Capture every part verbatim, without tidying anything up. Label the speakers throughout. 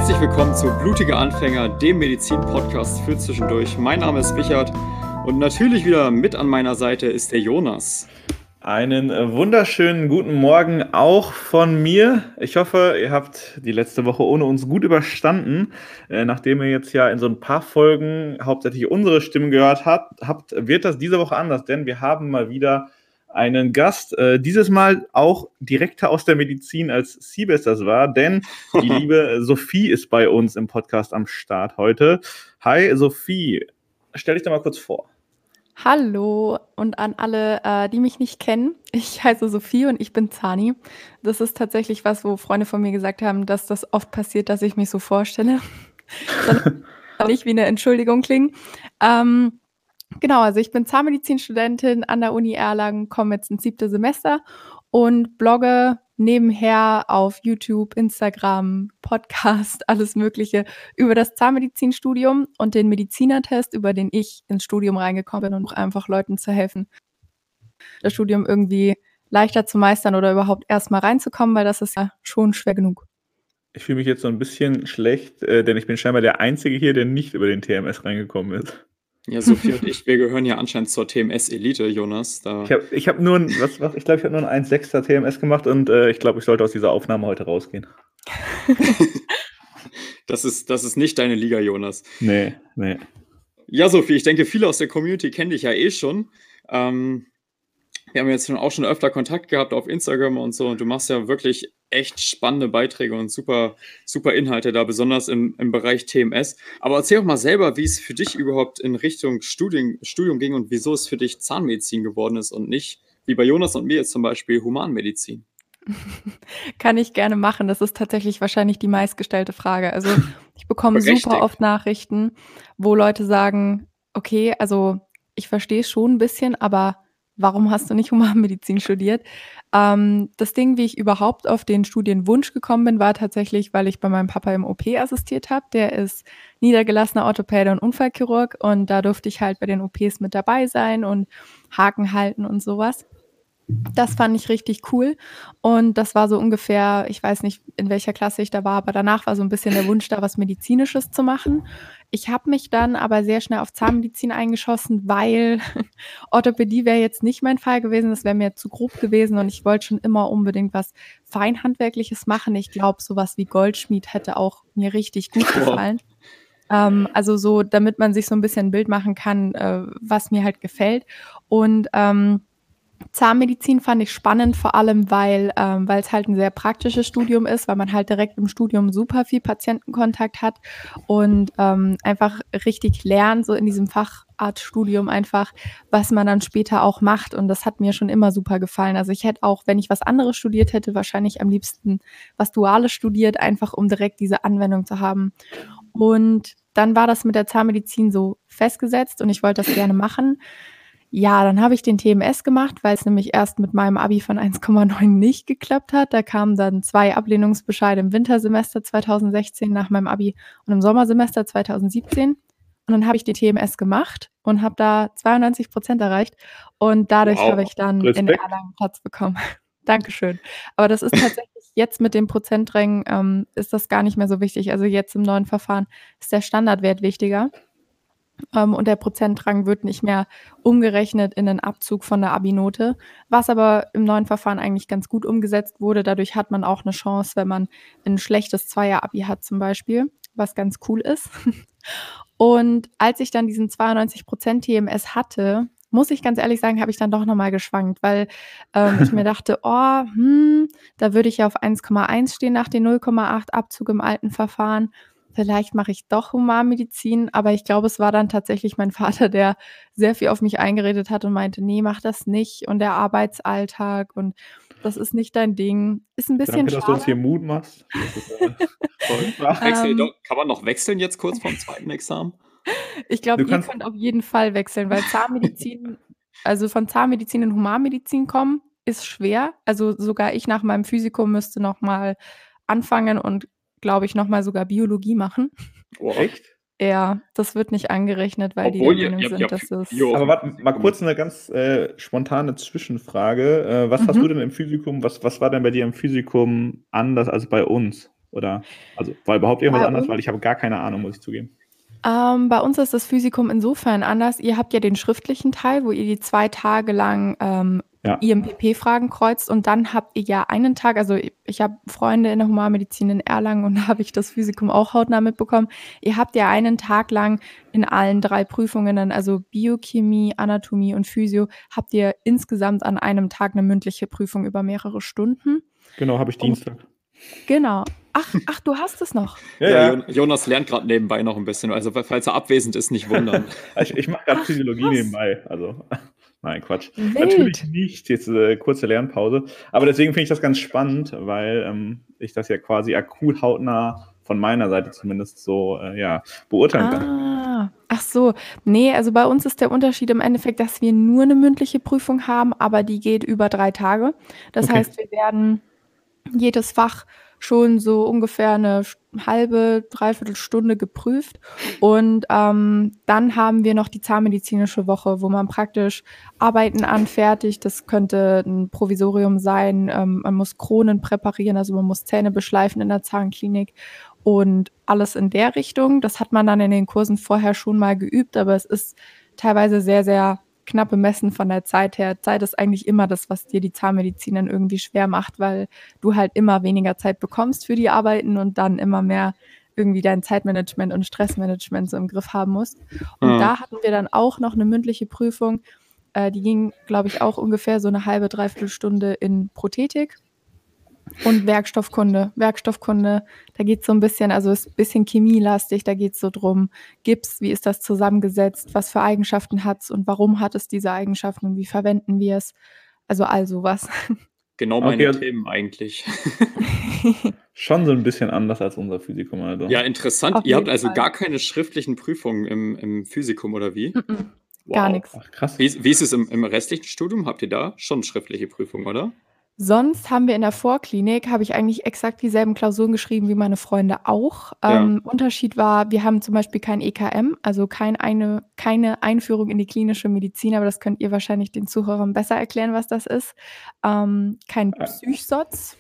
Speaker 1: Herzlich willkommen zu Blutige Anfänger, dem Medizin-Podcast für zwischendurch. Mein Name ist Richard und natürlich wieder mit an meiner Seite ist der Jonas.
Speaker 2: Einen wunderschönen guten Morgen auch von mir. Ich hoffe, ihr habt die letzte Woche ohne uns gut überstanden. Äh, nachdem ihr jetzt ja in so ein paar Folgen hauptsächlich unsere Stimmen gehört habt, habt, wird das diese Woche anders, denn wir haben mal wieder einen Gast, äh, dieses Mal auch direkter aus der Medizin, als Siebes das war, denn die liebe Sophie ist bei uns im Podcast am Start heute. Hi Sophie, stell dich doch mal kurz vor.
Speaker 3: Hallo und an alle, äh, die mich nicht kennen. Ich heiße Sophie und ich bin Zani. Das ist tatsächlich was, wo Freunde von mir gesagt haben, dass das oft passiert, dass ich mich so vorstelle. Soll nicht wie eine Entschuldigung klingen. Ähm, genau, also ich bin Zahnmedizinstudentin an der Uni Erlangen, komme jetzt ins siebte Semester und blogge nebenher auf YouTube, Instagram, Podcast, alles Mögliche über das Zahnmedizinstudium und den Medizinertest, über den ich ins Studium reingekommen bin, und um einfach Leuten zu helfen, das Studium irgendwie leichter zu meistern oder überhaupt erstmal reinzukommen, weil das ist ja schon schwer genug.
Speaker 2: Ich fühle mich jetzt so ein bisschen schlecht, äh, denn ich bin scheinbar der Einzige hier, der nicht über den T M S reingekommen ist.
Speaker 1: Ja, Sophie und ich, wir gehören ja anscheinend zur T M S-Elite, Jonas. Da
Speaker 2: Ich habe ich hab nur ein, was, was, ich glaube, ich habe nur ein eins Komma sechser T M S gemacht und äh, ich glaube, ich sollte aus dieser Aufnahme heute rausgehen.
Speaker 1: das, ist, das ist nicht deine Liga, Jonas.
Speaker 2: Nee, nee.
Speaker 1: Ja, Sophie, ich denke, viele aus der Community kennen dich ja eh schon. Ähm, wir haben jetzt schon, auch schon öfter Kontakt gehabt auf Instagram und so und du machst ja wirklich echt spannende Beiträge und super, super Inhalte da, besonders im, im Bereich T M S. Aber erzähl doch mal selber, wie es für dich überhaupt in Richtung Studium, Studium ging und wieso es für dich Zahnmedizin geworden ist und nicht, wie bei Jonas und mir jetzt zum Beispiel, Humanmedizin.
Speaker 3: Kann ich gerne machen. Das ist tatsächlich wahrscheinlich die meistgestellte Frage. Also ich bekomme
Speaker 1: Berechtigt.
Speaker 3: super oft Nachrichten, wo Leute sagen, okay, also ich verstehe es schon ein bisschen, aber warum hast du nicht Humanmedizin studiert? Ähm, das Ding, wie ich überhaupt auf den Studienwunsch gekommen bin, war tatsächlich, weil ich bei meinem Papa im O P assistiert habe. Der ist niedergelassener Orthopäde und Unfallchirurg und da durfte ich halt bei den O Ps mit dabei sein und Haken halten und sowas. Das fand ich richtig cool und das war so ungefähr, ich weiß nicht, in welcher Klasse ich da war, aber danach war so ein bisschen der Wunsch da, was Medizinisches zu machen. Ich habe mich dann aber sehr schnell auf Zahnmedizin eingeschossen, weil Orthopädie wäre jetzt nicht mein Fall gewesen, das wäre mir zu grob gewesen und ich wollte schon immer unbedingt was Feinhandwerkliches machen. Ich glaube, sowas wie Goldschmied hätte auch mir richtig gut gefallen. Ähm, also so, damit man sich so ein bisschen ein Bild machen kann, äh, was mir halt gefällt. Und ähm, Zahnmedizin fand ich spannend, vor allem, weil ähm, weil es halt ein sehr praktisches Studium ist, weil man halt direkt im Studium super viel Patientenkontakt hat und ähm, einfach richtig lernt, so in diesem Facharztstudium einfach, was man dann später auch macht. Und das hat mir schon immer super gefallen. Also ich hätte auch, wenn ich was anderes studiert hätte, wahrscheinlich am liebsten was Duales studiert, einfach um direkt diese Anwendung zu haben. Und dann war das mit der Zahnmedizin so festgesetzt und ich wollte das gerne machen. Ja, dann habe ich den T M S gemacht, weil es nämlich erst mit meinem Abi von eins Komma neun nicht geklappt hat. Da kamen dann zwei Ablehnungsbescheide im Wintersemester zweitausendsechzehn nach meinem Abi und im Sommersemester zweitausendsiebzehn. Und dann habe ich die T M S gemacht und habe da zweiundneunzig Prozent erreicht. Und dadurch
Speaker 2: Wow,
Speaker 3: habe ich dann in
Speaker 2: Respekt.
Speaker 3: Erlangen Platz bekommen. Dankeschön. Aber das ist tatsächlich jetzt mit dem Prozenträngen ähm, ist das gar nicht mehr so wichtig. Also jetzt im neuen Verfahren ist der Standardwert wichtiger. Ähm, und der Prozentrang wird nicht mehr umgerechnet in den Abzug von der Abi-Note, was aber im neuen Verfahren eigentlich ganz gut umgesetzt wurde. Dadurch hat man auch eine Chance, wenn man ein schlechtes Zweier-Abi hat zum Beispiel, was ganz cool ist. Und als ich dann diesen zweiundneunzig Prozent T M S hatte, muss ich ganz ehrlich sagen, habe ich dann doch nochmal geschwankt, weil ähm, ich mir dachte, oh, hm, da würde ich ja auf eins Komma eins stehen nach den null Komma acht Abzug im alten Verfahren. Vielleicht mache ich doch Humanmedizin, aber ich glaube, es war dann tatsächlich mein Vater, der sehr viel auf mich eingeredet hat und meinte, nee, mach das nicht und der Arbeitsalltag und das ist nicht dein Ding. Ist ein bisschen
Speaker 2: Danke, dass du uns hier
Speaker 3: schade.
Speaker 2: Mut machst. Das ist, äh, toll.
Speaker 1: Wechsel,
Speaker 3: Ähm,
Speaker 1: doch, kann man noch wechseln jetzt kurz vorm zweiten Examen?
Speaker 3: Ich glaube,
Speaker 2: Du
Speaker 3: ihr
Speaker 2: kannst,
Speaker 3: könnt auf jeden Fall wechseln, weil Zahnmedizin, also von Zahnmedizin in Humanmedizin kommen, ist schwer. Also sogar ich nach meinem Physikum müsste nochmal anfangen und, glaube ich, nochmal sogar Biologie machen.
Speaker 1: Boah.
Speaker 2: echt?
Speaker 3: Ja, das wird nicht angerechnet, weil die der
Speaker 1: Obwohl ihr,
Speaker 3: Meinung
Speaker 1: ihr,
Speaker 3: sind,
Speaker 1: ihr
Speaker 3: dass es.
Speaker 1: Bio
Speaker 2: Aber
Speaker 1: auf
Speaker 2: warte,
Speaker 1: dem
Speaker 2: mal
Speaker 1: Physikum.
Speaker 2: kurz eine ganz äh, spontane Zwischenfrage. Äh, was hast du
Speaker 3: Mhm.
Speaker 2: denn im Physikum, was, was war denn bei dir im Physikum anders als bei uns? Oder, also war überhaupt irgendwas
Speaker 3: Bei
Speaker 2: anders,
Speaker 3: uns?
Speaker 2: weil ich habe gar keine Ahnung, muss ich zugeben.
Speaker 3: Ähm, bei uns ist das Physikum insofern anders. Ihr habt ja den schriftlichen Teil, wo ihr die zwei Tage lang ähm,
Speaker 2: Ja.
Speaker 3: I M P P-Fragen kreuzt und dann habt ihr ja einen Tag, also ich, ich habe Freunde in der Humanmedizin in Erlangen und da habe ich das Physikum auch hautnah mitbekommen. Ihr habt ja einen Tag lang in allen drei Prüfungen, dann also Biochemie, Anatomie und Physio, habt ihr insgesamt an einem Tag eine mündliche Prüfung über mehrere Stunden.
Speaker 2: Genau, habe ich
Speaker 3: Und
Speaker 2: Dienstag.
Speaker 3: genau. Ach, ach, du hast es noch.
Speaker 2: Ja,
Speaker 1: Ja,
Speaker 2: ja.
Speaker 1: Jon- Jonas lernt gerade nebenbei noch ein bisschen. Also, falls er abwesend ist, nicht wundern.
Speaker 2: Ich, ich mache gerade
Speaker 3: Ach,
Speaker 2: Physiologie
Speaker 3: krass.
Speaker 2: nebenbei. Also, nein, Quatsch. Natürlich
Speaker 3: Wild.
Speaker 2: nicht, jetzt äh, kurze Lernpause. Aber deswegen finde ich das ganz spannend, weil ähm, ich das ja quasi akut hautnah von meiner Seite zumindest so äh, ja, beurteilen kann.
Speaker 3: Ah, ach so. Nee, also bei uns ist der Unterschied im Endeffekt, dass wir nur eine mündliche Prüfung haben, aber die geht über drei Tage. Das
Speaker 2: Okay.
Speaker 3: heißt, wir werden jedes Fach schon so ungefähr eine sch- halbe, dreiviertel Stunde geprüft. Und ähm, dann haben wir noch die zahnmedizinische Woche, wo man praktisch Arbeiten anfertigt. Das könnte ein Provisorium sein. Ähm, man muss Kronen präparieren, also man muss Zähne beschleifen in der Zahnklinik und alles in der Richtung. Das hat man dann in den Kursen vorher schon mal geübt, aber es ist teilweise sehr, sehr knapp bemessen von der Zeit her. Zeit ist eigentlich immer das, was dir die Zahnmedizin dann irgendwie schwer macht, weil du halt immer weniger Zeit bekommst für die Arbeiten und dann immer mehr irgendwie dein Zeitmanagement und Stressmanagement so im Griff haben musst. Und
Speaker 1: Ah.
Speaker 3: da hatten wir dann auch noch eine mündliche Prüfung. Äh, die ging, glaube ich, auch ungefähr so eine halbe, dreiviertel Stunde in Prothetik. Und Werkstoffkunde. Werkstoffkunde, da geht es so ein bisschen, also ist ein bisschen chemielastig, da geht es so drum, Gips, wie ist das zusammengesetzt, was für Eigenschaften hat es und warum hat es diese Eigenschaften und wie verwenden wir es? Also all sowas.
Speaker 1: Genau meine
Speaker 2: Okay, also-
Speaker 1: Themen eigentlich.
Speaker 2: Schon so ein bisschen anders als unser Physikum, also.
Speaker 1: Ja, interessant.
Speaker 3: Auf
Speaker 1: Ihr habt
Speaker 3: jeden
Speaker 1: also
Speaker 3: Fall.
Speaker 1: gar keine schriftlichen Prüfungen im, im Physikum, oder wie?
Speaker 3: Mm-mm, gar
Speaker 1: Wow.
Speaker 3: nichts.
Speaker 2: Ach, krass.
Speaker 1: Wie, wie ist es im, im restlichen Studium? Habt ihr da schon schriftliche Prüfungen, oder?
Speaker 3: Sonst haben wir in der Vorklinik, habe ich eigentlich exakt dieselben Klausuren geschrieben wie meine Freunde auch.
Speaker 1: Ja.
Speaker 3: Ähm, Unterschied war, wir haben zum Beispiel kein E K M, also kein eine, keine Einführung in die klinische Medizin, aber das könnt ihr wahrscheinlich den Zuhörern besser erklären, was das ist. Ähm, kein
Speaker 2: Ja.
Speaker 3: Psychsoz.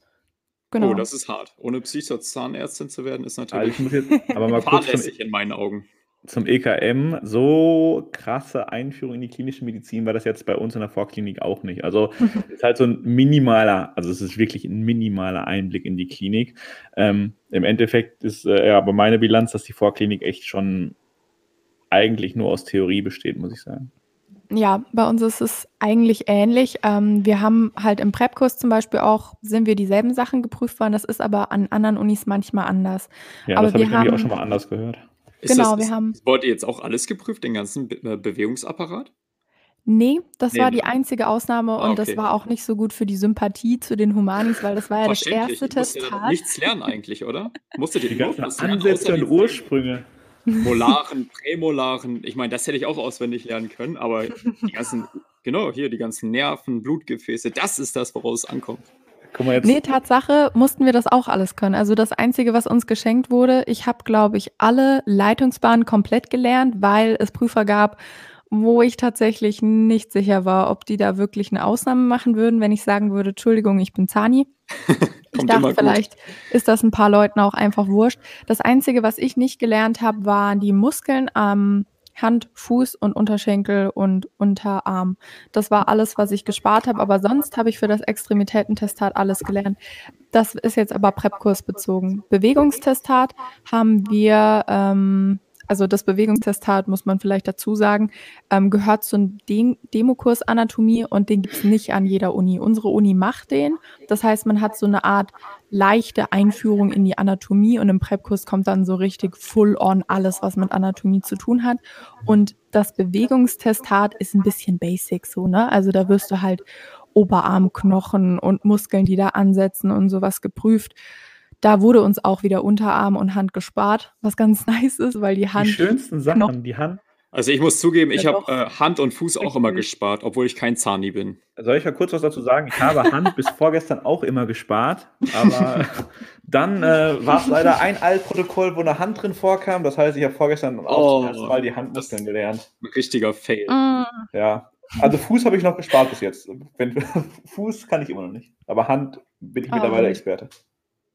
Speaker 1: Oh,
Speaker 3: Genau.
Speaker 1: das ist hart. Ohne Psychos Zahnärztin zu werden, ist
Speaker 2: Also
Speaker 1: natürlich
Speaker 2: ich muss jetzt aber mal kurz zum,
Speaker 1: fahrlässig in meinen Augen.
Speaker 2: zum E K M. So krasse Einführung in die klinische Medizin war das jetzt bei uns in der Vorklinik auch nicht. Also es ist halt so ein minimaler, also es ist wirklich ein minimaler Einblick in die Klinik. Ähm, Im Endeffekt ist äh, ja aber meine Bilanz, dass die Vorklinik echt schon eigentlich nur aus Theorie besteht, muss ich sagen.
Speaker 3: Ja, bei uns ist es eigentlich ähnlich. Ähm, wir haben halt im Prep-Kurs zum Beispiel auch, sind wir dieselben Sachen geprüft worden. Das ist aber an anderen Unis manchmal anders.
Speaker 2: Ja,
Speaker 3: Aber
Speaker 2: das habe
Speaker 3: wir
Speaker 2: ich nämlich auch
Speaker 3: haben-
Speaker 2: schon mal anders gehört.
Speaker 1: Ist
Speaker 3: Genau,
Speaker 1: das,
Speaker 3: wir haben-
Speaker 1: ist, wollt ihr jetzt auch alles geprüft, den ganzen Be äh, Bewegungsapparat?
Speaker 3: Nee, das
Speaker 1: Nee,
Speaker 3: war die
Speaker 1: ne?
Speaker 3: einzige Ausnahme
Speaker 1: Ah,
Speaker 3: und das
Speaker 1: okay.
Speaker 3: war auch nicht so gut für die Sympathie zu den Humanis, weil das war ja das
Speaker 1: Verständlich.
Speaker 3: erste
Speaker 1: Ihr musstet ja
Speaker 3: Testat.
Speaker 1: nichts lernen eigentlich, oder? Musstet ihr
Speaker 2: Die
Speaker 1: überhaupt
Speaker 2: ganzen
Speaker 1: was lernen?
Speaker 2: Ansätze
Speaker 1: außer
Speaker 2: und
Speaker 1: die
Speaker 2: Ursprünge.
Speaker 1: Molaren, Prämolaren. Ich meine, das hätte ich auch auswendig lernen können, aber die ganzen, genau, hier, die ganzen Nerven, Blutgefäße, das ist das, woraus es ankommt.
Speaker 2: Guck mal jetzt.
Speaker 3: Nee, Tatsache mussten wir das auch alles können. Also das Einzige, was uns geschenkt wurde, ich habe, glaube ich, alle Leitungsbahnen komplett gelernt, weil es Prüfer gab, wo ich tatsächlich nicht sicher war, ob die da wirklich eine Ausnahme machen würden, wenn ich sagen würde, Entschuldigung, ich bin Zani. Ich
Speaker 1: Kommt
Speaker 3: dachte,
Speaker 1: immer gut.
Speaker 3: vielleicht ist das ein paar Leuten auch einfach wurscht. Das Einzige, was ich nicht gelernt habe, waren die Muskeln am Hand, Fuß und Unterschenkel und Unterarm. Das war alles, was ich gespart habe, aber sonst habe ich für das Extremitätentestat alles gelernt. Das ist jetzt aber Prep-Kurs bezogen. Bewegungstestat haben wir, ähm, also das Bewegungstestat, muss man vielleicht dazu sagen, ähm, gehört zum De Demokurs Anatomie und den gibt es nicht an jeder Uni. Unsere Uni macht den. Das heißt, man hat so eine Art leichte Einführung in die Anatomie und im Prep-Kurs kommt dann so richtig full-on alles, was mit Anatomie zu tun hat. Und das Bewegungstestat ist ein bisschen basic so, ne? Also da wirst du halt Oberarmknochen und Muskeln, die da ansetzen und sowas geprüft. Da wurde uns auch wieder Unterarm und Hand gespart, was ganz nice ist, weil die
Speaker 2: Die
Speaker 3: Hand...
Speaker 2: schönsten Sachen,
Speaker 3: Knochen.
Speaker 2: die Hand.
Speaker 1: Also ich muss zugeben, ich
Speaker 3: Ja,
Speaker 1: habe
Speaker 3: doch.
Speaker 1: äh, Hand und Fuß auch immer
Speaker 3: Richtig.
Speaker 1: gespart, obwohl ich kein Zani bin.
Speaker 2: Soll ich mal kurz was dazu sagen? Ich habe Hand bis vorgestern auch immer gespart, aber dann äh, war es leider ein Altprotokoll, wo eine Hand drin vorkam. Das heißt, ich habe vorgestern auch
Speaker 1: Oh,
Speaker 2: zum ersten Mal die Handmuskeln gelernt.
Speaker 1: Ein richtiger Fail.
Speaker 3: Mm.
Speaker 2: Ja, also Fuß habe ich noch gespart bis jetzt. Wenn, Fuß kann ich immer noch nicht, aber Hand bin ich
Speaker 3: Ah,
Speaker 2: mittlerweile
Speaker 3: wild.
Speaker 2: Experte.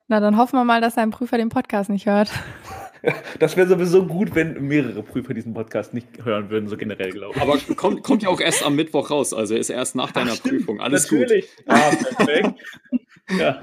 Speaker 3: Na, dann hoffen wir mal, dass dein Prüfer den Podcast nicht hört.
Speaker 2: Das wäre sowieso gut, wenn mehrere Prüfer diesen Podcast nicht hören würden, so generell, glaube ich.
Speaker 1: Aber kommt, kommt ja auch erst am Mittwoch raus, also ist erst nach deiner
Speaker 2: Ach, stimmt,
Speaker 1: Prüfung. Alles
Speaker 2: natürlich.
Speaker 1: gut.
Speaker 2: Ah, perfekt. Ja.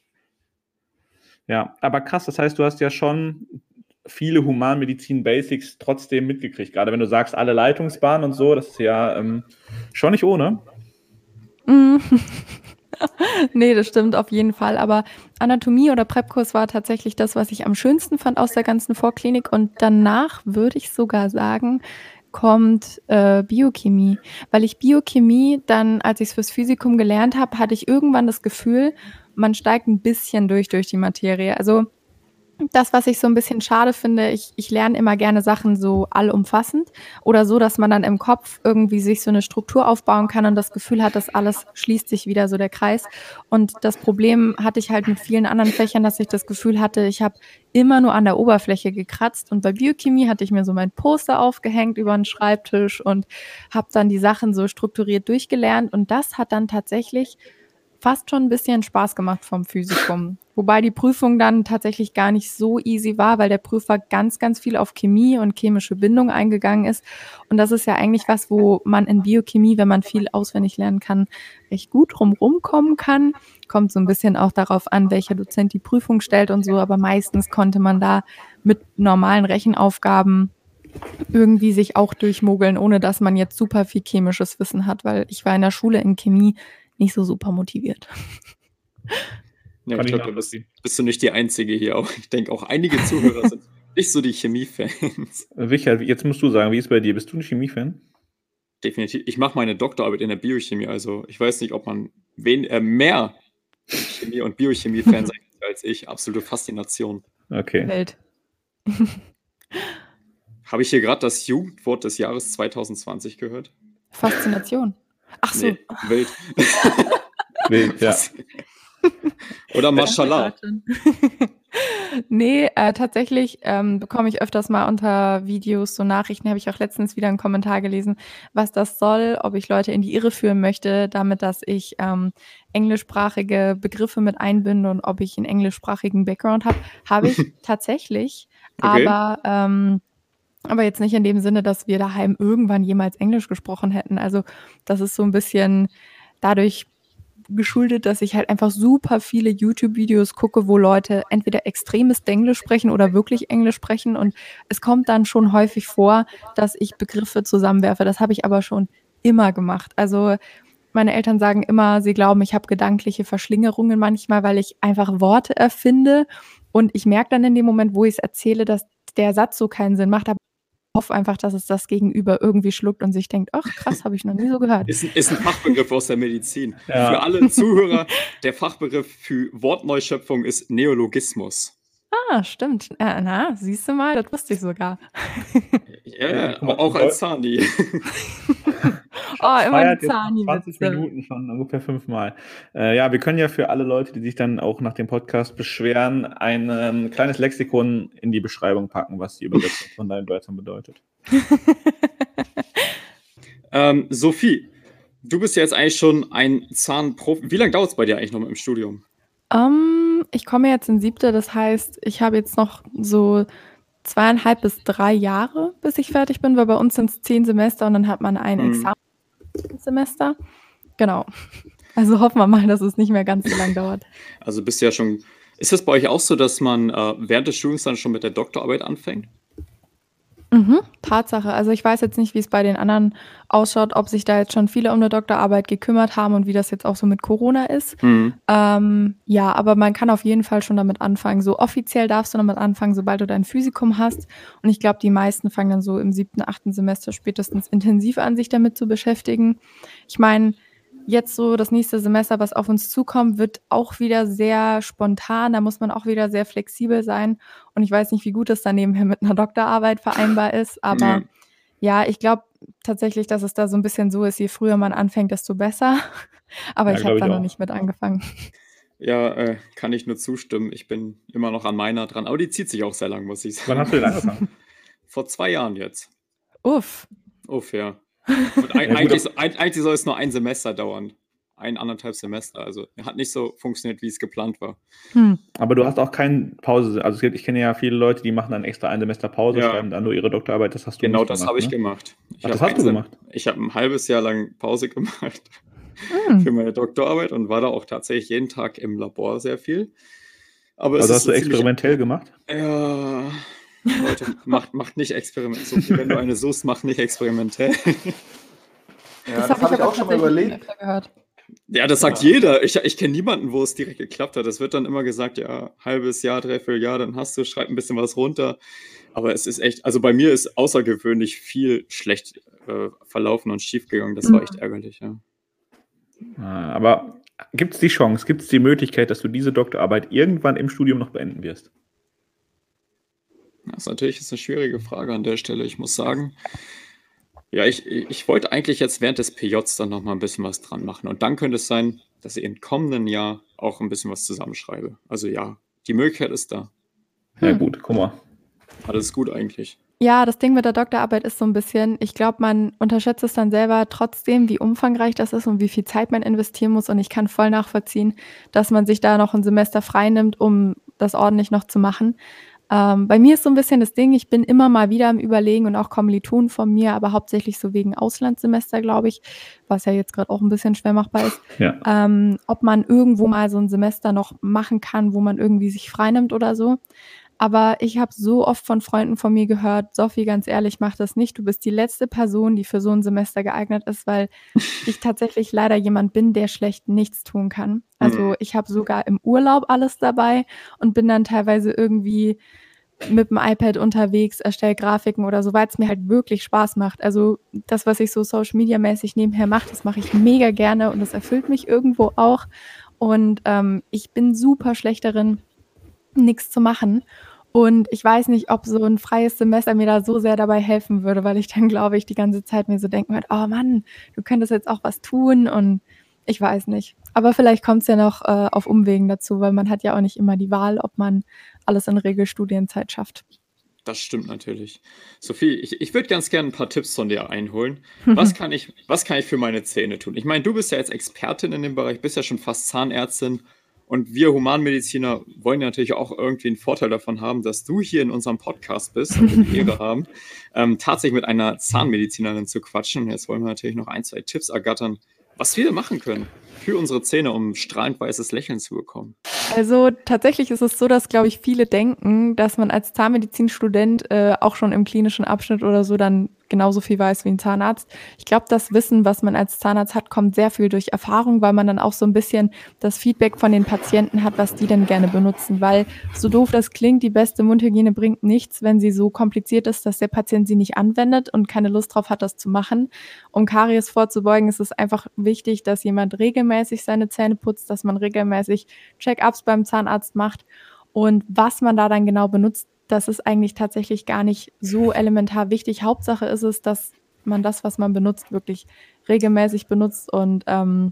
Speaker 2: Ja, aber krass, das heißt, du hast ja schon viele Humanmedizin-Basics trotzdem mitgekriegt. Gerade wenn du sagst, alle Leitungsbahnen und so, das ist ja ähm, schon nicht ohne.
Speaker 3: Mm. Nee, das stimmt auf jeden Fall. Aber Anatomie oder Präpkurs war tatsächlich das, was ich am schönsten fand aus der ganzen Vorklinik. Und danach würde ich sogar sagen, kommt äh, Biochemie. Weil ich Biochemie dann, als ich es fürs Physikum gelernt habe, hatte ich irgendwann das Gefühl, man steigt ein bisschen durch durch die Materie. Also das, was ich so ein bisschen schade finde, ich, ich lerne immer gerne Sachen so allumfassend oder so, dass man dann im Kopf irgendwie sich so eine Struktur aufbauen kann und das Gefühl hat, dass alles schließt sich wieder so der Kreis. Und das Problem hatte ich halt mit vielen anderen Fächern, dass ich das Gefühl hatte, ich habe immer nur an der Oberfläche gekratzt. Und bei Biochemie hatte ich mir so mein Poster aufgehängt über den Schreibtisch und habe dann die Sachen so strukturiert durchgelernt. Und das hat dann tatsächlich fast schon ein bisschen Spaß gemacht vom Physikum. Wobei die Prüfung dann tatsächlich gar nicht so easy war, weil der Prüfer ganz, ganz viel auf Chemie und chemische Bindung eingegangen ist. Und das ist ja eigentlich was, wo man in Biochemie, wenn man viel auswendig lernen kann, recht gut drumherum kommen kann. Kommt so ein bisschen auch darauf an, welcher Dozent die Prüfung stellt und so. Aber meistens konnte man da mit normalen Rechenaufgaben irgendwie sich auch durchmogeln, ohne dass man jetzt super viel chemisches Wissen hat, weil ich war in der Schule in Chemie nicht so super motiviert.
Speaker 1: Ja,
Speaker 2: Kann
Speaker 1: ich
Speaker 2: ich
Speaker 1: glaube, da bist,
Speaker 2: nachvollziehen.
Speaker 1: bist du nicht die Einzige hier. Auch ich denke, auch einige Zuhörer sind nicht so die Chemie-Fans.
Speaker 2: Richard, jetzt musst du sagen, wie ist es bei dir? Bist du ein Chemie-Fan?
Speaker 1: Definitiv. Ich mache meine Doktorarbeit in der Biochemie, also ich weiß nicht, ob man wen, äh, mehr Chemie- und Biochemie-Fan sein kann als ich. Absolute Faszination.
Speaker 2: Okay.
Speaker 3: Welt.
Speaker 1: Habe ich hier gerade das Jugendwort des Jahres zwanzig zwanzig gehört?
Speaker 3: Faszination. Ach so.
Speaker 1: Nee, wild.
Speaker 2: Wild, ja.
Speaker 1: Oder Mashallah.
Speaker 3: Nee, äh, tatsächlich ähm, bekomme ich öfters mal unter Videos so Nachrichten, habe ich auch letztens wieder einen Kommentar gelesen, was das soll, ob ich Leute in die Irre führen möchte, damit, dass ich ähm, englischsprachige Begriffe mit einbinde und ob ich einen englischsprachigen Background habe. Habe ich tatsächlich,
Speaker 1: Okay.
Speaker 3: aber, ähm, aber jetzt nicht in dem Sinne, dass wir daheim irgendwann jemals Englisch gesprochen hätten. Also das ist so ein bisschen dadurch geschuldet, dass ich halt einfach super viele YouTube-Videos gucke, wo Leute entweder extremes Englisch sprechen oder wirklich Englisch sprechen. Und es kommt dann schon häufig vor, dass ich Begriffe zusammenwerfe. Das habe ich aber schon immer gemacht. Also meine Eltern sagen immer, sie glauben, ich habe gedankliche Verschlingerungen manchmal, weil ich einfach Worte erfinde. Und ich merke dann in dem Moment, wo ich es erzähle, dass der Satz so keinen Sinn macht. Aber ich hoffe einfach, dass es das Gegenüber irgendwie schluckt und sich denkt, ach krass, habe ich noch nie so gehört.
Speaker 1: Ist ein, ist ein Fachbegriff aus der Medizin.
Speaker 2: Ja.
Speaker 1: Für alle Zuhörer, der Fachbegriff für Wortneuschöpfung ist Neologismus.
Speaker 3: Ah, stimmt. Äh, na, siehst du mal, das wusste ich sogar.
Speaker 1: Ja,
Speaker 2: Ja,
Speaker 1: ja,
Speaker 2: guck mal,
Speaker 1: auch als Zahni.
Speaker 3: Oh, immer
Speaker 2: Feiert
Speaker 3: die
Speaker 2: jetzt
Speaker 3: Zahni-Witze.
Speaker 2: zwanzig Minuten schon ungefähr fünfmal. Äh, ja, wir können ja für alle Leute, die sich dann auch nach dem Podcast beschweren, ein ähm, kleines Lexikon in die Beschreibung packen, was die Übersetzung von deinen Wörtern bedeutet.
Speaker 1: ähm, Sophie, du bist ja jetzt eigentlich schon ein Zahnprofi. Wie lange dauert es bei dir eigentlich noch im Studium?
Speaker 3: Ähm, ich komme jetzt in siebte, das heißt, ich habe jetzt noch so zweieinhalb bis drei Jahre, bis ich fertig bin, weil bei uns sind es zehn Semester und dann hat man ein
Speaker 1: Hm.
Speaker 3: Examensemester. Genau. Also hoffen wir mal, dass es nicht mehr ganz so lang dauert.
Speaker 1: Also bist du ja schon. Ist das bei euch auch so, dass man äh, während des Studiums dann schon mit der Doktorarbeit anfängt?
Speaker 3: Mhm, Tatsache. Also ich weiß jetzt nicht, wie es bei den anderen ausschaut, ob sich da jetzt schon viele um eine Doktorarbeit gekümmert haben und wie das jetzt auch so mit Corona ist.
Speaker 1: Hm.
Speaker 3: Ähm, ja, aber man kann auf jeden Fall schon damit anfangen. So offiziell darfst du damit anfangen, sobald du dein Physikum hast. Und ich glaube, die meisten fangen dann so im siebten, achten Semester spätestens intensiv an, sich damit zu beschäftigen. Ich meine, jetzt so das nächste Semester, was auf uns zukommt, wird auch wieder sehr spontan. Da muss man auch wieder sehr flexibel sein. Und ich weiß nicht, wie gut das dann nebenher mit einer Doktorarbeit vereinbar ist. Aber
Speaker 1: Ja.
Speaker 3: ja, ich glaube tatsächlich, dass es da so ein bisschen so ist, je früher man anfängt, desto besser. Aber
Speaker 2: Ja,
Speaker 3: ich
Speaker 2: glaub
Speaker 3: habe
Speaker 2: ich
Speaker 3: da noch
Speaker 2: auch.
Speaker 3: nicht mit angefangen.
Speaker 1: Ja, äh, kann ich nur zustimmen. Ich bin immer noch an meiner dran. Aber die zieht sich auch sehr lang, muss ich
Speaker 2: Wann
Speaker 1: sagen.
Speaker 2: hast du denn angefangen?
Speaker 1: Vor zwei Jahren jetzt.
Speaker 3: Uff.
Speaker 1: Uff, ja. Und ein,
Speaker 2: Ja, gut,
Speaker 1: eigentlich, ein, eigentlich soll es nur ein Semester dauern. ein, anderthalb Semester. Also hat nicht so funktioniert, wie es geplant war.
Speaker 3: Hm.
Speaker 2: Aber du hast auch keine Pause. Also es gibt, ich kenne ja viele Leute, die machen dann extra ein Semester Pause,
Speaker 1: Ja.
Speaker 2: schreiben dann nur ihre Doktorarbeit. Das hast du
Speaker 1: Genau
Speaker 2: nicht
Speaker 1: das
Speaker 2: gemacht,
Speaker 1: habe ich
Speaker 2: ne?
Speaker 1: gemacht. Ich
Speaker 2: Ach, das
Speaker 1: habe
Speaker 2: hast du
Speaker 1: ein Sem-
Speaker 2: gemacht?
Speaker 1: Ich habe ein halbes Jahr lang Pause gemacht
Speaker 3: Hm.
Speaker 1: für meine Doktorarbeit und war da auch tatsächlich jeden Tag im Labor sehr viel. Aber es
Speaker 2: Also
Speaker 1: ist
Speaker 2: hast du
Speaker 1: so ziemlich,
Speaker 2: experimentell gemacht?
Speaker 1: ja, Leute, macht, macht nicht experimentell. So viel, wenn du eine suchst, mach nicht experimentell.
Speaker 3: Das habe ich aber tatsächlich schon öfter gehört.
Speaker 1: Ja, das sagt
Speaker 2: Ja.
Speaker 1: jeder. Ich, ich kenne niemanden, wo es direkt geklappt hat. Es wird dann immer gesagt, ja, halbes Jahr, dreiviertel Jahr, dann hast du, schreib ein bisschen was runter. Aber es ist echt, also bei mir ist außergewöhnlich viel schlecht äh, verlaufen und schief gegangen. Das war echt ärgerlich, ja.
Speaker 2: Ah, Aber gibt es die Chance, gibt es die Möglichkeit, dass du diese Doktorarbeit irgendwann im Studium noch beenden wirst?
Speaker 1: Das ist natürlich jetzt eine schwierige Frage an der Stelle. Ich muss sagen, ja, ich, ich wollte eigentlich jetzt während des P Js dann noch mal ein bisschen was dran machen. Und dann könnte es sein, dass ich im kommenden Jahr auch ein bisschen was zusammenschreibe. Also ja, die Möglichkeit ist da.
Speaker 2: Ja
Speaker 3: Hm.
Speaker 2: gut, guck mal.
Speaker 1: Alles gut eigentlich.
Speaker 3: Ja, das Ding mit der Doktorarbeit ist so ein bisschen, ich glaube, man unterschätzt es dann selber trotzdem, wie umfangreich das ist und wie viel Zeit man investieren muss. Und ich kann voll nachvollziehen, dass man sich da noch ein Semester frei nimmt, um das ordentlich noch zu machen. Ähm, bei mir ist so ein bisschen das Ding, ich bin immer mal wieder am Überlegen und auch Kommilitonen von mir, aber hauptsächlich so wegen Auslandssemester, glaube ich, was ja jetzt gerade auch ein bisschen schwer machbar ist,
Speaker 2: Ja.
Speaker 3: ähm, ob man irgendwo mal so ein Semester noch machen kann, wo man irgendwie sich freinimmt oder so. Aber ich habe so oft von Freunden von mir gehört, Sophie, ganz ehrlich, mach das nicht. Du bist die letzte Person, die für so ein Semester geeignet ist, weil ich tatsächlich leider jemand bin, der schlecht nichts tun kann. Also
Speaker 1: Mhm.
Speaker 3: ich habe sogar im Urlaub alles dabei und bin dann teilweise irgendwie mit dem iPad unterwegs, erstelle Grafiken oder so, weil es mir halt wirklich Spaß macht. Also das, was ich so Social-Media-mäßig nebenher mache, das mache ich mega gerne und das erfüllt mich irgendwo auch. Und ähm, ich bin super schlecht darin, nichts zu machen. Und ich weiß nicht, ob so ein freies Semester mir da so sehr dabei helfen würde, weil ich dann, glaube ich, die ganze Zeit mir so denken würde, oh Mann, du könntest jetzt auch was tun und ich weiß nicht. Aber vielleicht kommt es ja noch äh, auf Umwegen dazu, weil man hat ja auch nicht immer die Wahl, ob man alles in Regelstudienzeit schafft.
Speaker 1: Das stimmt natürlich. Sophie, ich, ich würde ganz gerne ein paar Tipps von dir einholen. Was kann ich, was kann ich für meine Zähne tun? Ich meine, du bist ja jetzt Expertin in dem Bereich, bist ja schon fast Zahnärztin. Und wir Humanmediziner wollen ja natürlich auch irgendwie einen Vorteil davon haben, dass du hier in unserem Podcast bist und wir die Ehre haben, ähm, tatsächlich mit einer Zahnmedizinerin zu quatschen. Und jetzt wollen wir natürlich noch ein, zwei Tipps ergattern, was wir machen können für unsere Zähne, um strahlend weißes Lächeln zu bekommen.
Speaker 3: Also tatsächlich ist es so, dass, glaube ich, viele denken, dass man als Zahnmedizinstudent äh, auch schon im klinischen Abschnitt oder so dann genauso viel weiß wie ein Zahnarzt. Ich glaube, das Wissen, was man als Zahnarzt hat, kommt sehr viel durch Erfahrung, weil man dann auch so ein bisschen das Feedback von den Patienten hat, was die denn gerne benutzen. Weil so doof das klingt, die beste Mundhygiene bringt nichts, wenn sie so kompliziert ist, dass der Patient sie nicht anwendet und keine Lust drauf hat, das zu machen. Um Karies vorzubeugen, ist es einfach wichtig, dass jemand regelmäßig seine Zähne putzt, dass man regelmäßig Check-ups beim Zahnarzt macht. Und was man da dann genau benutzt, das ist eigentlich tatsächlich gar nicht so elementar wichtig. Hauptsache ist es, dass man das, was man benutzt, wirklich regelmäßig benutzt. Und ähm,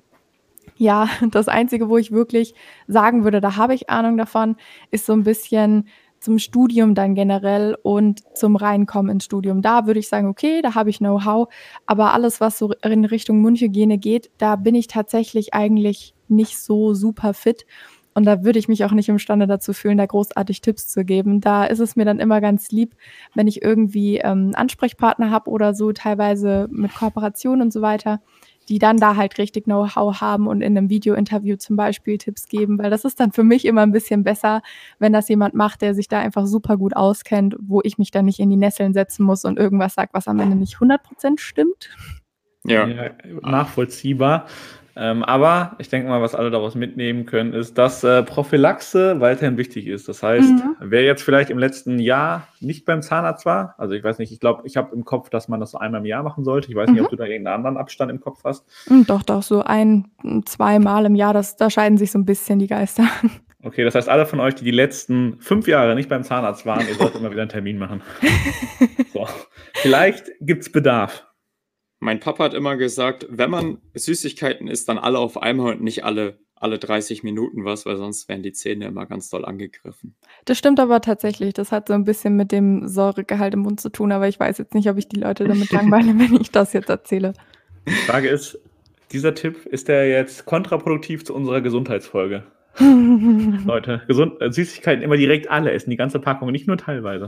Speaker 3: ja, das Einzige, wo ich wirklich sagen würde, da habe ich Ahnung davon, ist so ein bisschen zum Studium dann generell und zum Reinkommen ins Studium. Da würde ich sagen, okay, da habe ich Know-how. Aber alles, was so in Richtung Mundhygiene geht, da bin ich tatsächlich eigentlich nicht so super fit. Und da würde ich mich auch nicht imstande dazu fühlen, da großartig Tipps zu geben. Da ist es mir dann immer ganz lieb, wenn ich irgendwie ähm, Ansprechpartner habe oder so, teilweise mit Kooperation und so weiter, die dann da halt richtig Know-how haben und in einem Video-Interview zum Beispiel Tipps geben, weil das ist dann für mich immer ein bisschen besser, wenn das jemand macht, der sich da einfach super gut auskennt, wo ich mich dann nicht in die Nesseln setzen muss und irgendwas sagt, was am Ende nicht hundert Prozent stimmt.
Speaker 1: Ja.
Speaker 2: Ja, nachvollziehbar. Ähm, aber ich denke mal, was alle daraus mitnehmen können, ist, dass äh, Prophylaxe weiterhin wichtig ist. Das heißt,
Speaker 3: Mhm.
Speaker 2: wer jetzt vielleicht im letzten Jahr nicht beim Zahnarzt war, also ich weiß nicht, ich glaube, ich habe im Kopf, dass man das so einmal im Jahr machen sollte. Ich weiß nicht,
Speaker 3: Mhm.
Speaker 2: ob du da irgendeinen anderen Abstand im Kopf hast.
Speaker 3: Und doch, doch, so ein, zwei Mal im Jahr, das, da scheiden sich so ein bisschen die Geister.
Speaker 2: Okay, das heißt, alle von euch, die die letzten fünf Jahre nicht beim Zahnarzt waren, ihr solltet immer wieder einen Termin machen. So. Vielleicht gibt es Bedarf.
Speaker 1: Mein Papa hat immer gesagt, wenn man Süßigkeiten isst, dann alle auf einmal und nicht alle, alle dreißig Minuten was, weil sonst werden die Zähne immer ganz doll angegriffen.
Speaker 3: Das stimmt aber tatsächlich. Das hat so ein bisschen mit dem Säuregehalt im Mund zu tun, aber ich weiß jetzt nicht, ob ich die Leute damit langweile, wenn ich das jetzt erzähle.
Speaker 2: Die Frage ist, Dieser Tipp, ist der jetzt kontraproduktiv zu unserer Gesundheitsfolge? Leute, gesund, äh, Süßigkeiten immer direkt alle essen, die ganze Packung, nicht nur teilweise.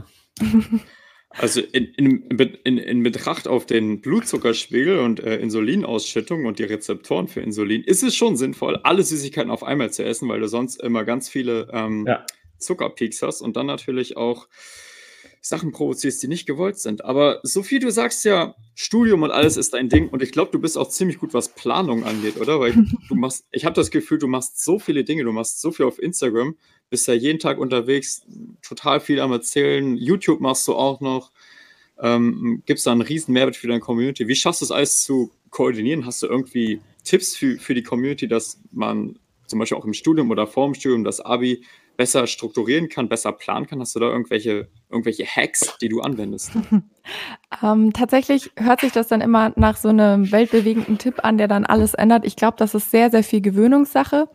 Speaker 1: Also in, in, in, in Betracht auf den Blutzuckerspiegel und äh, Insulinausschüttung und die Rezeptoren für Insulin ist es schon sinnvoll, alle Süßigkeiten auf einmal zu essen, weil du sonst immer ganz viele ähm,
Speaker 2: Ja.
Speaker 1: Zuckerpeaks hast und dann natürlich auch Sachen provozierst, die nicht gewollt sind. Aber Sophie, du sagst ja, Studium und alles ist dein Ding und ich glaube, du bist auch ziemlich gut, was Planung angeht, oder? Weil du machst, ich habe das Gefühl, du machst so viele Dinge, du machst so viel auf Instagram, bist ja jeden Tag unterwegs, total viel am Erzählen, YouTube machst du auch noch, ähm, gibst da einen riesen Mehrwert für deine Community. Wie schaffst du es alles zu koordinieren? Hast du irgendwie Tipps für, für die Community, dass man zum Beispiel auch im Studium oder vor dem Studium das Abi besser strukturieren kann, besser planen kann? Hast du da irgendwelche, irgendwelche Hacks, die du anwendest?
Speaker 3: Ähm, tatsächlich hört sich das dann immer nach so einem weltbewegenden Tipp an, der dann alles ändert. Ich glaube, das ist sehr, sehr viel Gewöhnungssache.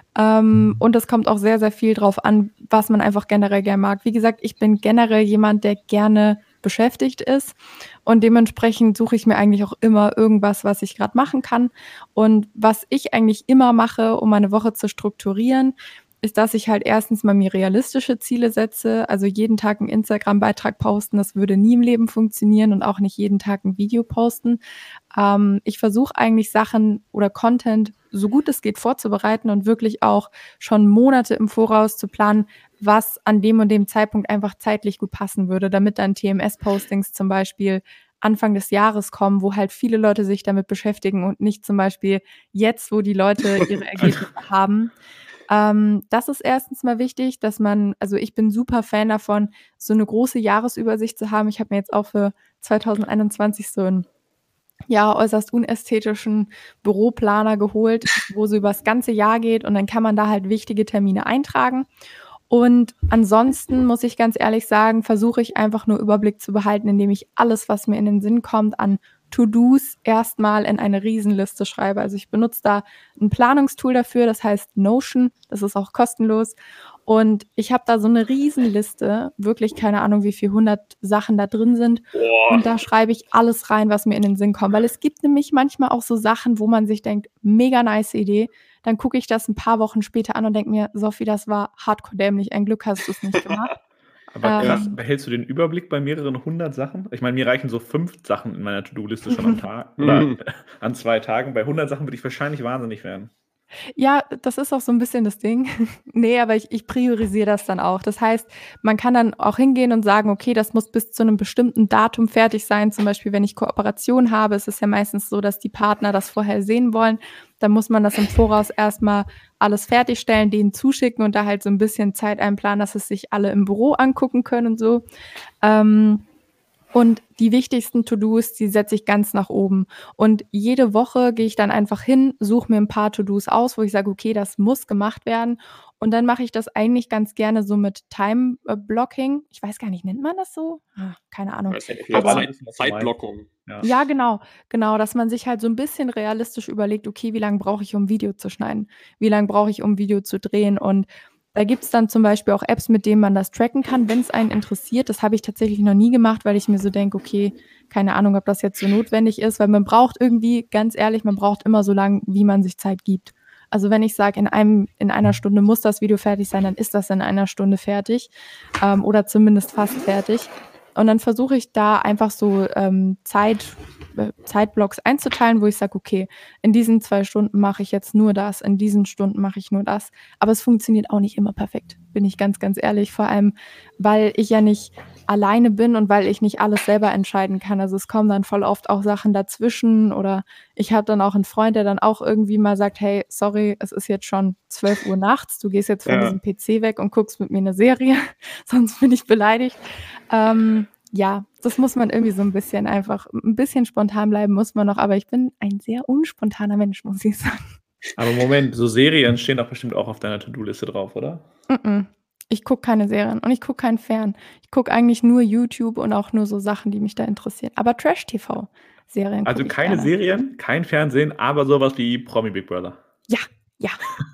Speaker 3: Ähm, und es kommt auch sehr, sehr viel drauf an, was man einfach generell gerne mag. Wie gesagt, ich bin generell jemand, der gerne beschäftigt ist. Und dementsprechend suche ich mir eigentlich auch immer irgendwas, was ich gerade machen kann. Und was ich eigentlich immer mache, um meine Woche zu strukturieren, ist, dass ich halt erstens mal mir realistische Ziele setze. Also jeden Tag einen Instagram-Beitrag posten, das würde nie im Leben funktionieren und auch nicht jeden Tag ein Video posten. Ähm, ich versuche eigentlich Sachen oder Content so gut es geht vorzubereiten und wirklich auch schon Monate im Voraus zu planen, was an dem und dem Zeitpunkt einfach zeitlich gut passen würde, damit dann T M S-Postings zum Beispiel Anfang des Jahres kommen, wo halt viele Leute sich damit beschäftigen und nicht zum Beispiel jetzt, wo die Leute ihre Ergebnisse haben. Ähm, das ist erstens mal wichtig, dass man, also ich bin super Fan davon, so eine große Jahresübersicht zu haben. Ich habe mir jetzt auch für zwanzig einundzwanzig so einen ja, äußerst unästhetischen Büroplaner geholt, wo so über das ganze Jahr geht und dann kann man da halt wichtige Termine eintragen. Und ansonsten muss ich ganz ehrlich sagen, versuche ich einfach nur Überblick zu behalten, indem ich alles, was mir in den Sinn kommt, an To-Dos erstmal in eine Riesenliste schreibe. Also ich benutze da ein Planungstool dafür, das heißt Notion, das ist auch kostenlos. Und ich habe da so eine Riesenliste, wirklich keine Ahnung, wie viel hundert Sachen da drin sind. Und da schreibe ich alles rein, was mir in den Sinn kommt. Weil es gibt nämlich manchmal auch so Sachen, wo man sich denkt, mega nice Idee. Dann gucke ich das ein paar Wochen später an und denke mir, Sophie, das war hardcore dämlich. Ein Glück hast du es nicht gemacht.
Speaker 2: Aber krass,
Speaker 3: Ähm.
Speaker 2: behältst du den Überblick bei mehreren hundert Sachen? Ich meine, mir reichen so fünf Sachen in meiner To-Do-Liste schon am Tag oder an zwei Tagen. Bei hundert Sachen würde ich wahrscheinlich wahnsinnig werden.
Speaker 3: Ja, das ist auch so ein bisschen das Ding. Nee, aber ich, ich priorisiere das dann auch. Das heißt, man kann dann auch hingehen und sagen, okay, das muss bis zu einem bestimmten Datum fertig sein. Zum Beispiel, wenn ich Kooperation habe, ist es ja meistens so, dass die Partner das vorher sehen wollen. Dann muss man das im Voraus erstmal alles fertigstellen, denen zuschicken und da halt so ein bisschen Zeit einplanen, dass es sich alle im Büro angucken können und so. Ähm, Und die wichtigsten To-Dos, die setze ich ganz nach oben. Und jede Woche gehe ich dann einfach hin, suche mir ein paar To-Dos aus, wo ich sage, okay, das muss gemacht werden. Und dann mache ich das eigentlich ganz gerne so mit Time-Blocking. Ich weiß gar nicht, nennt man das so? Ah, keine Ahnung.
Speaker 1: Das ist
Speaker 2: glaub,
Speaker 1: ja
Speaker 2: alle
Speaker 1: Zeit,
Speaker 2: wissen, was du meinst.
Speaker 1: Zeitblockung.
Speaker 2: Ja.
Speaker 3: Ja, genau, genau, dass man sich halt so ein bisschen realistisch überlegt, okay, wie lange brauche ich, um ein Video zu schneiden? Wie lange brauche ich, um ein Video zu drehen? Und da gibt's dann zum Beispiel auch Apps, mit denen man das tracken kann, wenn es einen interessiert. Das habe ich tatsächlich noch nie gemacht, weil ich mir so denke, okay, keine Ahnung, ob das jetzt so notwendig ist, weil man braucht irgendwie, ganz ehrlich, man braucht immer so lang, wie man sich Zeit gibt. Also wenn ich sage, in einem, in einer Stunde muss das Video fertig sein, dann ist das in einer Stunde fertig ähm, oder zumindest fast fertig. Und dann versuche ich da einfach so ähm, Zeit, äh, Zeitblocks einzuteilen, wo ich sage, okay, in diesen zwei Stunden mache ich jetzt nur das, in diesen Stunden mache ich nur das. Aber es funktioniert auch nicht immer perfekt, bin ich ganz, ganz ehrlich. Vor allem, weil ich ja nicht alleine bin und weil ich nicht alles selber entscheiden kann. Also es kommen dann voll oft auch Sachen dazwischen oder ich habe dann auch einen Freund, der dann auch irgendwie mal sagt, hey, sorry, es ist jetzt schon zwölf Uhr nachts, du gehst jetzt von
Speaker 1: Ja.
Speaker 3: diesem P C weg und guckst mit mir eine Serie, sonst bin ich beleidigt. Ähm, ja, das muss man irgendwie so ein bisschen einfach, ein bisschen spontan bleiben muss man noch, aber ich bin ein sehr unspontaner Mensch, muss ich sagen.
Speaker 2: Aber Moment, so Serien stehen doch bestimmt auch auf deiner To-Do-Liste drauf, oder?
Speaker 3: Mm-mm. Ich gucke keine Serien und ich gucke keinen Fern. Ich gucke eigentlich nur YouTube und auch nur so Sachen, die mich da interessieren. Aber Trash-T V-Serien
Speaker 2: Also
Speaker 3: gucke ich
Speaker 2: keine
Speaker 3: gerne.
Speaker 2: Serien, kein Fernsehen, aber sowas wie Promi Big Brother.
Speaker 3: Ja, ja.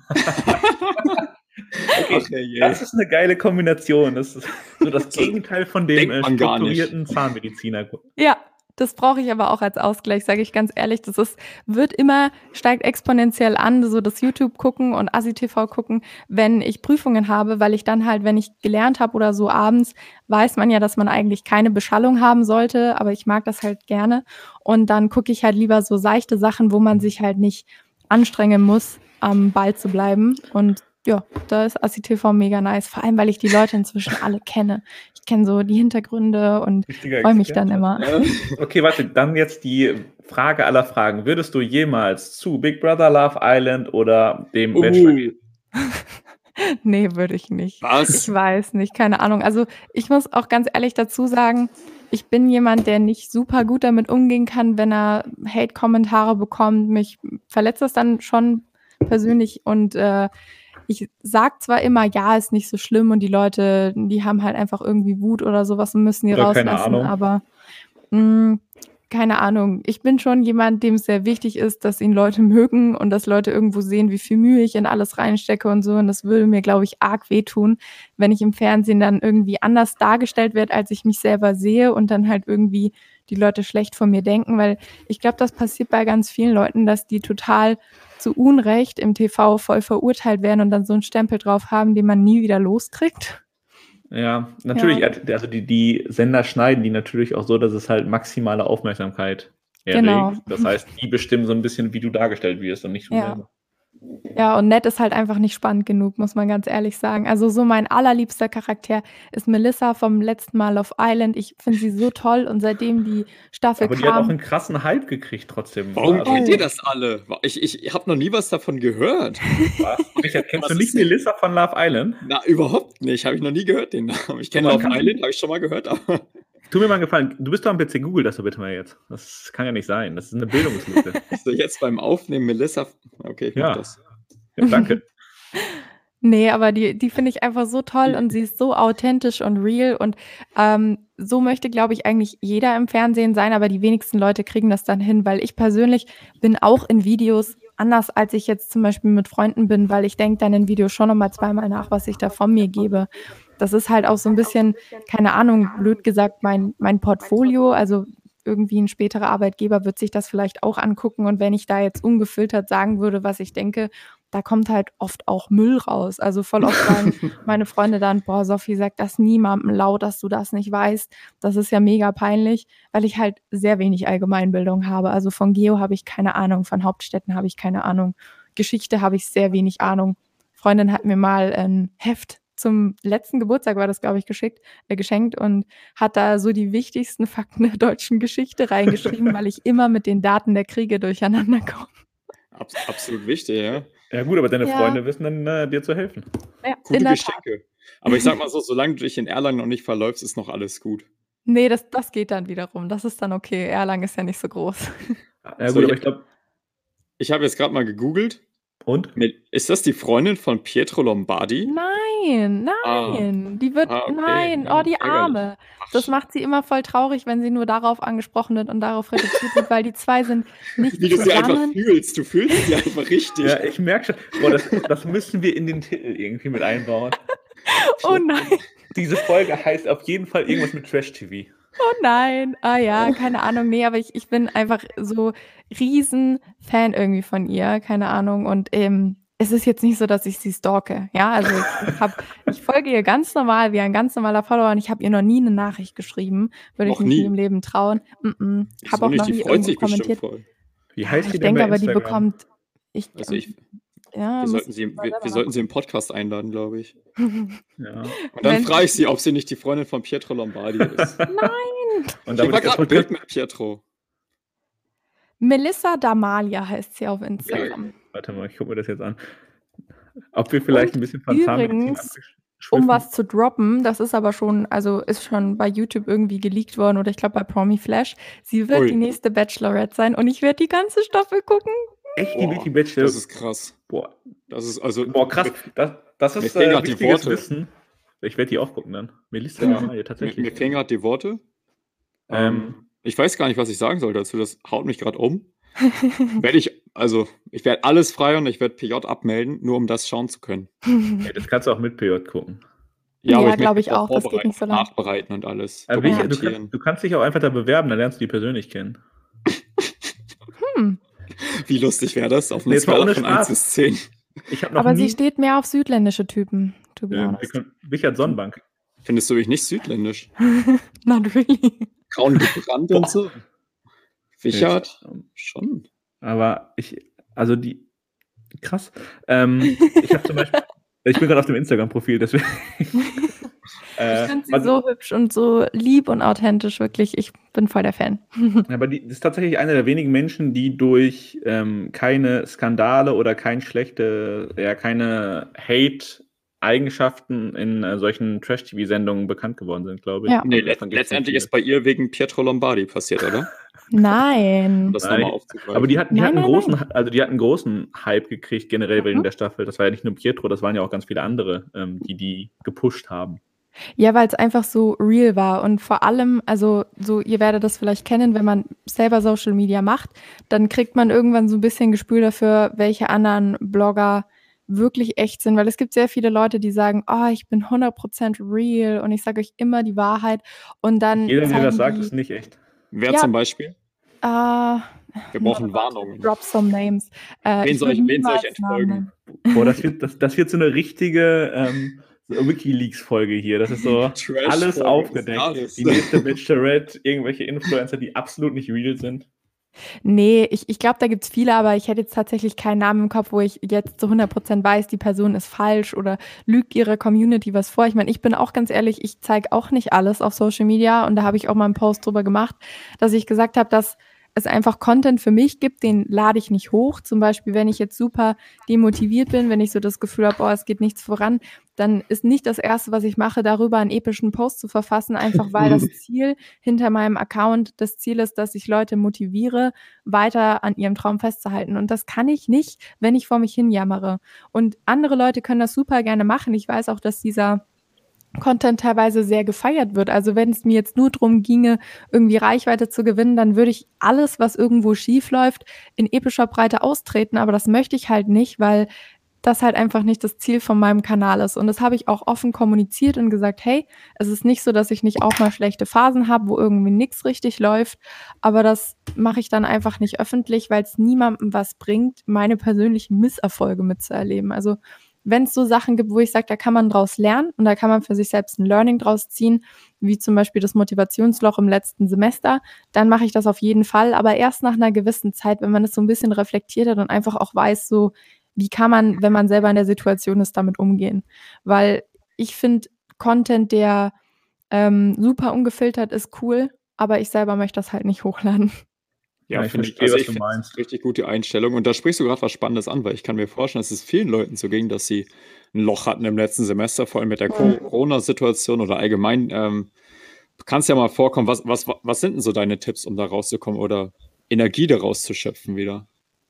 Speaker 2: Okay,
Speaker 1: Ach, herrje.
Speaker 2: das ist eine geile Kombination. Das ist so das
Speaker 1: So
Speaker 2: Gegenteil von dem
Speaker 1: denkt
Speaker 2: äh,
Speaker 1: man gar nicht.
Speaker 2: strukturierten Zahnmediziner.
Speaker 3: Ja, Das brauche ich aber auch als Ausgleich, sage ich ganz ehrlich. Das ist wird immer steigt exponentiell an, so das YouTube gucken und Assi T V gucken, wenn ich Prüfungen habe, weil ich dann halt, wenn ich gelernt habe oder so abends, weiß man ja, dass man eigentlich keine Beschallung haben sollte, aber ich mag das halt gerne. Und dann gucke ich halt lieber so seichte Sachen, wo man sich halt nicht anstrengen muss, am Ball zu bleiben. Und ja, da ist Assi T V mega nice, vor allem, weil ich die Leute inzwischen alle kenne. Ich kenne so die Hintergründe und
Speaker 2: Richtiger
Speaker 3: freue mich dann
Speaker 2: Experte.
Speaker 3: immer.
Speaker 2: Okay, warte, dann jetzt die Frage aller Fragen. Würdest du jemals zu Big Brother Love Island oder dem Bachelor
Speaker 1: Uh,
Speaker 2: gehen?
Speaker 3: Nee, würde ich nicht. Ich
Speaker 1: was?
Speaker 3: weiß nicht, keine Ahnung. Also, ich muss auch ganz ehrlich dazu sagen, ich bin jemand, der nicht super gut damit umgehen kann, wenn er Hate-Kommentare bekommt. Mich verletzt das dann schon persönlich und äh, ich sag zwar immer, ja, ist nicht so schlimm und die Leute, die haben halt einfach irgendwie Wut oder sowas und müssen die
Speaker 2: Oder keine
Speaker 3: rauslassen,
Speaker 2: Ahnung.
Speaker 3: aber mh, keine Ahnung. Ich bin schon jemand, dem es sehr wichtig ist, dass ihn Leute mögen und dass Leute irgendwo sehen, wie viel Mühe ich in alles reinstecke und so. Und das würde mir, glaube ich, arg wehtun, wenn ich im Fernsehen dann irgendwie anders dargestellt werde, als ich mich selber sehe und dann halt irgendwie die Leute schlecht von mir denken, weil ich glaube, das passiert bei ganz vielen Leuten, dass die total zu Unrecht im T V voll verurteilt werden und dann so einen Stempel drauf haben, den man nie wieder loskriegt.
Speaker 2: Ja, natürlich,
Speaker 3: Ja.
Speaker 2: also die, die Sender schneiden die natürlich auch so, dass es halt maximale Aufmerksamkeit erregt.
Speaker 3: Genau.
Speaker 2: Das heißt, die bestimmen so ein bisschen, wie du dargestellt wirst und nicht du
Speaker 3: Ja.
Speaker 2: selber.
Speaker 3: Ja, und Ned ist halt einfach nicht spannend genug, muss man ganz ehrlich sagen. Also so mein allerliebster Charakter ist Melissa vom letzten Mal auf Island. Ich finde sie so toll und seitdem die Staffel
Speaker 2: Aber die hat auch
Speaker 3: kam,
Speaker 2: einen krassen Hype gekriegt trotzdem.
Speaker 1: Warum
Speaker 2: Also,
Speaker 1: kennt ihr das alle? Ich, ich habe noch nie was davon gehört.
Speaker 2: was? Richard, kennst
Speaker 1: Was
Speaker 2: du nicht
Speaker 1: ist denn-
Speaker 2: Melissa von Love Island?
Speaker 1: Na, überhaupt nicht. Habe ich noch nie gehört, den Namen. Ich kenne
Speaker 2: Man
Speaker 1: Love
Speaker 2: kann-
Speaker 1: Island, habe ich schon mal gehört, aber
Speaker 2: Tu mir mal einen Gefallen, du bist doch am P C, Google das doch bitte mal jetzt. Das kann ja nicht sein, das ist eine Bildungslücke.
Speaker 1: so jetzt beim Aufnehmen Melissa. Okay, ich mach
Speaker 2: Ja.
Speaker 1: das.
Speaker 2: Ja, danke.
Speaker 3: nee, aber die, die finde ich einfach so toll und sie ist so authentisch und real und ähm, so möchte, glaube ich, eigentlich jeder im Fernsehen sein, aber die wenigsten Leute kriegen das dann hin, weil ich persönlich bin auch in Videos anders, als ich jetzt zum Beispiel mit Freunden bin, weil ich denke dann in Videos schon nochmal zweimal nach, was ich da von mir gebe. Das ist halt auch so ein bisschen, keine Ahnung, blöd gesagt, mein, mein Portfolio, also irgendwie ein späterer Arbeitgeber wird sich das vielleicht auch angucken und wenn ich da jetzt ungefiltert sagen würde, was ich denke, da kommt halt oft auch Müll raus. Also voll oft sagen meine Freunde dann, boah, Sophie, sag das niemandem laut, dass du das nicht weißt. Das ist ja mega peinlich, weil ich halt sehr wenig Allgemeinbildung habe. Also von Geo habe ich keine Ahnung, von Hauptstädten habe ich keine Ahnung. Geschichte habe ich sehr wenig Ahnung. Freundin hat mir mal ein Heft zum letzten Geburtstag, war das, glaube ich, geschickt, äh, geschenkt und hat da so die wichtigsten Fakten der deutschen Geschichte reingeschrieben, weil ich immer mit den Daten der Kriege durcheinander komme.
Speaker 1: Abs absolut wichtig, ja.
Speaker 2: Ja gut, aber deine
Speaker 3: Ja.
Speaker 2: Freunde wissen dann, äh, dir zu helfen.
Speaker 3: Ja,
Speaker 1: Gute
Speaker 3: in der Tat.
Speaker 1: Geschenke. Aber ich sag mal so, solange du dich in Erlangen noch nicht verläufst, ist noch alles gut.
Speaker 3: Nee, das, das geht dann wiederum. Das ist dann okay. Erlangen ist ja nicht so groß.
Speaker 2: Ja
Speaker 1: So,
Speaker 2: gut, aber
Speaker 1: ja.
Speaker 2: ich glaube,
Speaker 1: Ich habe jetzt gerade mal gegoogelt.
Speaker 2: und?
Speaker 1: Mit- Ist das die Freundin von Pietro Lombardi?
Speaker 3: Nein,
Speaker 1: Ah.
Speaker 3: nein. Die wird,
Speaker 1: Ah, okay.
Speaker 3: nein,
Speaker 1: Ja,
Speaker 3: oh, die
Speaker 1: ärgerlich.
Speaker 3: Arme.
Speaker 1: Ach,
Speaker 3: Das macht sie immer voll traurig, wenn sie nur darauf angesprochen wird und darauf reduziert wird, weil die zwei sind nicht
Speaker 1: wie du sie einfach
Speaker 3: zusammen.
Speaker 1: fühlst. Du fühlst sie einfach richtig.
Speaker 2: Ja, ich merke schon, boah, das, das müssen wir in den Titel irgendwie mit einbauen.
Speaker 3: Oh nein,
Speaker 2: Diese Folge heißt auf jeden Fall irgendwas mit Trash-T V.
Speaker 3: oh nein. Ah ja, keine Ahnung. Nee, aber ich, ich bin einfach so riesen Fan irgendwie von ihr. Keine Ahnung. Und ähm, es ist jetzt nicht so, dass ich sie stalke. Ja, also ich, ich, hab, ich folge ihr ganz normal, wie ein ganz normaler Follower und ich habe ihr noch nie eine Nachricht geschrieben. Würde ich
Speaker 1: Noch
Speaker 3: mich
Speaker 1: nie?
Speaker 3: nie im Leben trauen. Mm -mm.
Speaker 1: Wieso
Speaker 3: Habe auch
Speaker 1: nicht?
Speaker 3: noch
Speaker 1: Die
Speaker 3: nie
Speaker 1: freut
Speaker 3: irgendwo
Speaker 1: sich bestimmt
Speaker 3: kommentiert.
Speaker 1: voll.
Speaker 2: Wie heißt die
Speaker 3: Ich
Speaker 2: denn
Speaker 3: denke
Speaker 2: bei
Speaker 3: aber, die
Speaker 2: Instagram?
Speaker 3: bekommt. Ich,
Speaker 1: Also ich,
Speaker 3: ja,
Speaker 1: wir,
Speaker 3: muss
Speaker 1: sollten
Speaker 3: ich
Speaker 1: sie,
Speaker 3: mal
Speaker 1: wir,
Speaker 3: selber
Speaker 1: wir sollten sie im Podcast einladen, glaube ich.
Speaker 3: nachgucken.
Speaker 2: Ja.
Speaker 1: Und dann
Speaker 3: Wenn-
Speaker 1: frage ich sie, ob sie nicht die Freundin von Pietro Lombardi ist.
Speaker 3: Nein.
Speaker 2: Und
Speaker 1: Ich
Speaker 2: damit
Speaker 1: war
Speaker 2: ist der
Speaker 1: gerade ein Bild
Speaker 2: Podcast,
Speaker 1: mit Pietro.
Speaker 3: Melissa Damalia heißt sie auf Instagram.
Speaker 2: warte mal, ich gucke mir das jetzt an. Ob wir vielleicht
Speaker 3: Und
Speaker 2: ein bisschen von Zahnmedizin
Speaker 3: übrigens,
Speaker 2: abgeschwiffen-
Speaker 3: Um was zu droppen, das ist aber schon, also ist schon bei YouTube irgendwie geleakt worden oder ich glaube bei Promi Flash. Sie wird
Speaker 1: Ui.
Speaker 3: die nächste Bachelorette sein und ich werde die ganze Staffel gucken.
Speaker 2: Echt, die
Speaker 1: Boah,
Speaker 2: Vicky Bachelor?
Speaker 1: das ist krass.
Speaker 2: Boah,
Speaker 1: Das ist also.
Speaker 2: boah, krass. Das, das
Speaker 1: Mir
Speaker 2: ist
Speaker 1: fehlen
Speaker 2: äh,
Speaker 1: grad die
Speaker 2: wichtiges
Speaker 1: Worte.
Speaker 2: Wissen. Ich werde die auch gucken dann. Melissa
Speaker 1: Ja.
Speaker 2: Damalia,
Speaker 1: Mir,
Speaker 2: tatsächlich.
Speaker 1: mir fehlen gerade die Worte.
Speaker 2: Ähm,
Speaker 1: Ähm, ich weiß gar nicht, was ich sagen soll dazu. Das haut mich gerade um. Werde ich, also, ich werde alles frei und ich werde P J abmelden, nur um das schauen zu können.
Speaker 2: ja, das kannst du auch mit P J gucken.
Speaker 1: Ja, aber
Speaker 3: Ja,
Speaker 1: ich möchte
Speaker 3: glaube
Speaker 1: mich
Speaker 3: ich
Speaker 1: auch
Speaker 3: auch. Das geht
Speaker 1: vorbereiten
Speaker 3: nicht so
Speaker 1: und
Speaker 3: lang.
Speaker 1: nachbereiten und alles
Speaker 2: Aber ich, du, kannst,
Speaker 1: dokumentieren.
Speaker 2: du kannst dich auch einfach da bewerben, dann lernst du die persönlich kennen.
Speaker 3: Hm.
Speaker 1: Wie lustig wäre das auf
Speaker 2: Nee,
Speaker 1: einer
Speaker 2: jetzt mal
Speaker 1: Skala
Speaker 2: ohne
Speaker 1: von eins
Speaker 2: Spaß.
Speaker 1: bis zehn?
Speaker 2: Ich habe noch
Speaker 3: Aber sie
Speaker 2: nie.
Speaker 3: steht mehr auf südländische Typen, to be
Speaker 2: Äh,
Speaker 3: honest.
Speaker 2: Wichert Sonnenbank.
Speaker 1: Findest du mich nicht südländisch?
Speaker 3: Not really.
Speaker 1: Braun gebrannt und so? Wichert?
Speaker 2: Jetzt, ähm,
Speaker 1: Schon.
Speaker 2: Aber ich, also die, krass. Ähm, ich habe zum Beispiel, ich bin gerade auf dem Instagram-Profil, deswegen.
Speaker 3: Ich
Speaker 2: äh,
Speaker 3: finde sie
Speaker 2: also,
Speaker 3: so hübsch und so lieb und authentisch, wirklich. Ich bin voll der Fan.
Speaker 2: aber die das ist tatsächlich eine der wenigen Menschen, die durch ähm, keine Skandale oder kein schlechte, ja, keine Hate-Eigenschaften in äh, solchen Trash-T V-Sendungen bekannt geworden sind, glaube ich.
Speaker 3: Ja.
Speaker 1: Nee,
Speaker 2: Also
Speaker 1: let
Speaker 2: davon gibt's nicht
Speaker 1: letztendlich
Speaker 2: viele.
Speaker 1: ist bei ihr wegen Pietro Lombardi passiert, oder?
Speaker 3: Nein.
Speaker 1: Um das nochmal
Speaker 2: Nein,
Speaker 1: aufzugreifen.
Speaker 2: aber die hatten, die
Speaker 3: Nein,
Speaker 2: hatten einen
Speaker 3: nein,
Speaker 2: großen, also die hatten einen großen Hype gekriegt generell wegen
Speaker 3: Mhm.
Speaker 2: der Staffel. Das war ja nicht nur Pietro, das waren ja auch ganz viele andere, ähm, die die gepusht haben.
Speaker 3: Ja, weil es einfach so real war und vor allem, also so, ihr werdet das vielleicht kennen, wenn man selber Social Media macht, dann kriegt man irgendwann so ein bisschen Gespür dafür, welche anderen Blogger wirklich echt sind, weil es gibt sehr viele Leute, die sagen, oh, ich bin hundert Prozent real und ich sage euch immer die Wahrheit und dann
Speaker 2: Jeder, der das
Speaker 3: zeigen
Speaker 2: sagt,
Speaker 3: die,
Speaker 2: ist nicht echt.
Speaker 1: Wer
Speaker 3: Ja.
Speaker 1: zum Beispiel?
Speaker 3: äh,
Speaker 1: Wir brauchen Warnungen.
Speaker 3: drop some names. Äh,
Speaker 1: Wen
Speaker 3: ich
Speaker 1: soll ich-
Speaker 3: würde
Speaker 1: wen soll ich
Speaker 3: niemals Namen
Speaker 1: entfolgen?
Speaker 3: nennen.
Speaker 2: Boah, das wird, das, das wird so eine richtige ähm, so WikiLeaks-Folge hier. Das ist so
Speaker 1: Trash-Folge
Speaker 2: alles
Speaker 1: des
Speaker 2: aufgedeckt.
Speaker 1: Jahres.
Speaker 2: Die nächste Bachelorette, irgendwelche Influencer, die absolut nicht real sind.
Speaker 3: Nee, ich, ich glaube, da gibt's viele, aber ich hätte jetzt tatsächlich keinen Namen im Kopf, wo ich jetzt zu hundert Prozent weiß, die Person ist falsch oder lügt ihrer Community was vor. Ich meine, ich bin auch ganz ehrlich, ich zeige auch nicht alles auf Social Media und da habe ich auch mal einen Post drüber gemacht, dass ich gesagt habe, dass es einfach Content für mich gibt, den lade ich nicht hoch. Zum Beispiel, wenn ich jetzt super demotiviert bin, wenn ich so das Gefühl habe, boah, es geht nichts voran, dann ist nicht das Erste, was ich mache, darüber einen epischen Post zu verfassen, einfach weil das Ziel hinter meinem Account das Ziel ist, dass ich Leute motiviere, weiter an ihrem Traum festzuhalten. Und das kann ich nicht, wenn ich vor mich hin jammere. Und andere Leute können das super gerne machen. Ich weiß auch, dass dieser Content teilweise sehr gefeiert wird. Also wenn es mir jetzt nur darum ginge, irgendwie Reichweite zu gewinnen, dann würde ich alles, was irgendwo schief läuft, in epischer Breite austreten. Aber das möchte ich halt nicht, weil das halt einfach nicht das Ziel von meinem Kanal ist. Und das habe ich auch offen kommuniziert und gesagt, hey, es ist nicht so, dass ich nicht auch mal schlechte Phasen habe, wo irgendwie nichts richtig läuft. Aber das mache ich dann einfach nicht öffentlich, weil es niemandem was bringt, meine persönlichen Misserfolge mitzuerleben. Also wenn es so Sachen gibt, wo ich sage, da kann man draus lernen und da kann man für sich selbst ein Learning draus ziehen, wie zum Beispiel das Motivationsloch im letzten Semester, dann mache ich das auf jeden Fall. Aber erst nach einer gewissen Zeit, wenn man es so ein bisschen reflektiert hat und einfach auch weiß, so wie kann man, wenn man selber in der Situation ist, damit umgehen. Weil ich finde, Content, der ähm, super ungefiltert ist, cool, aber ich selber möchte das halt nicht hochladen.
Speaker 1: Ja,
Speaker 2: Ja, ich
Speaker 1: finde ich,
Speaker 2: verstehe,
Speaker 1: also
Speaker 2: was
Speaker 1: ich
Speaker 2: du
Speaker 1: finde
Speaker 2: meinst.
Speaker 1: das richtig gute Einstellung. Und da sprichst du gerade was Spannendes an, weil ich kann mir vorstellen, dass es vielen Leuten so ging, dass sie ein Loch hatten im letzten Semester, vor allem mit der
Speaker 3: Mhm.
Speaker 1: Corona-Situation oder allgemein. Ähm, kann es ja mal vorkommen, was, was, was sind denn so deine Tipps, um da rauszukommen oder Energie daraus zu schöpfen wieder?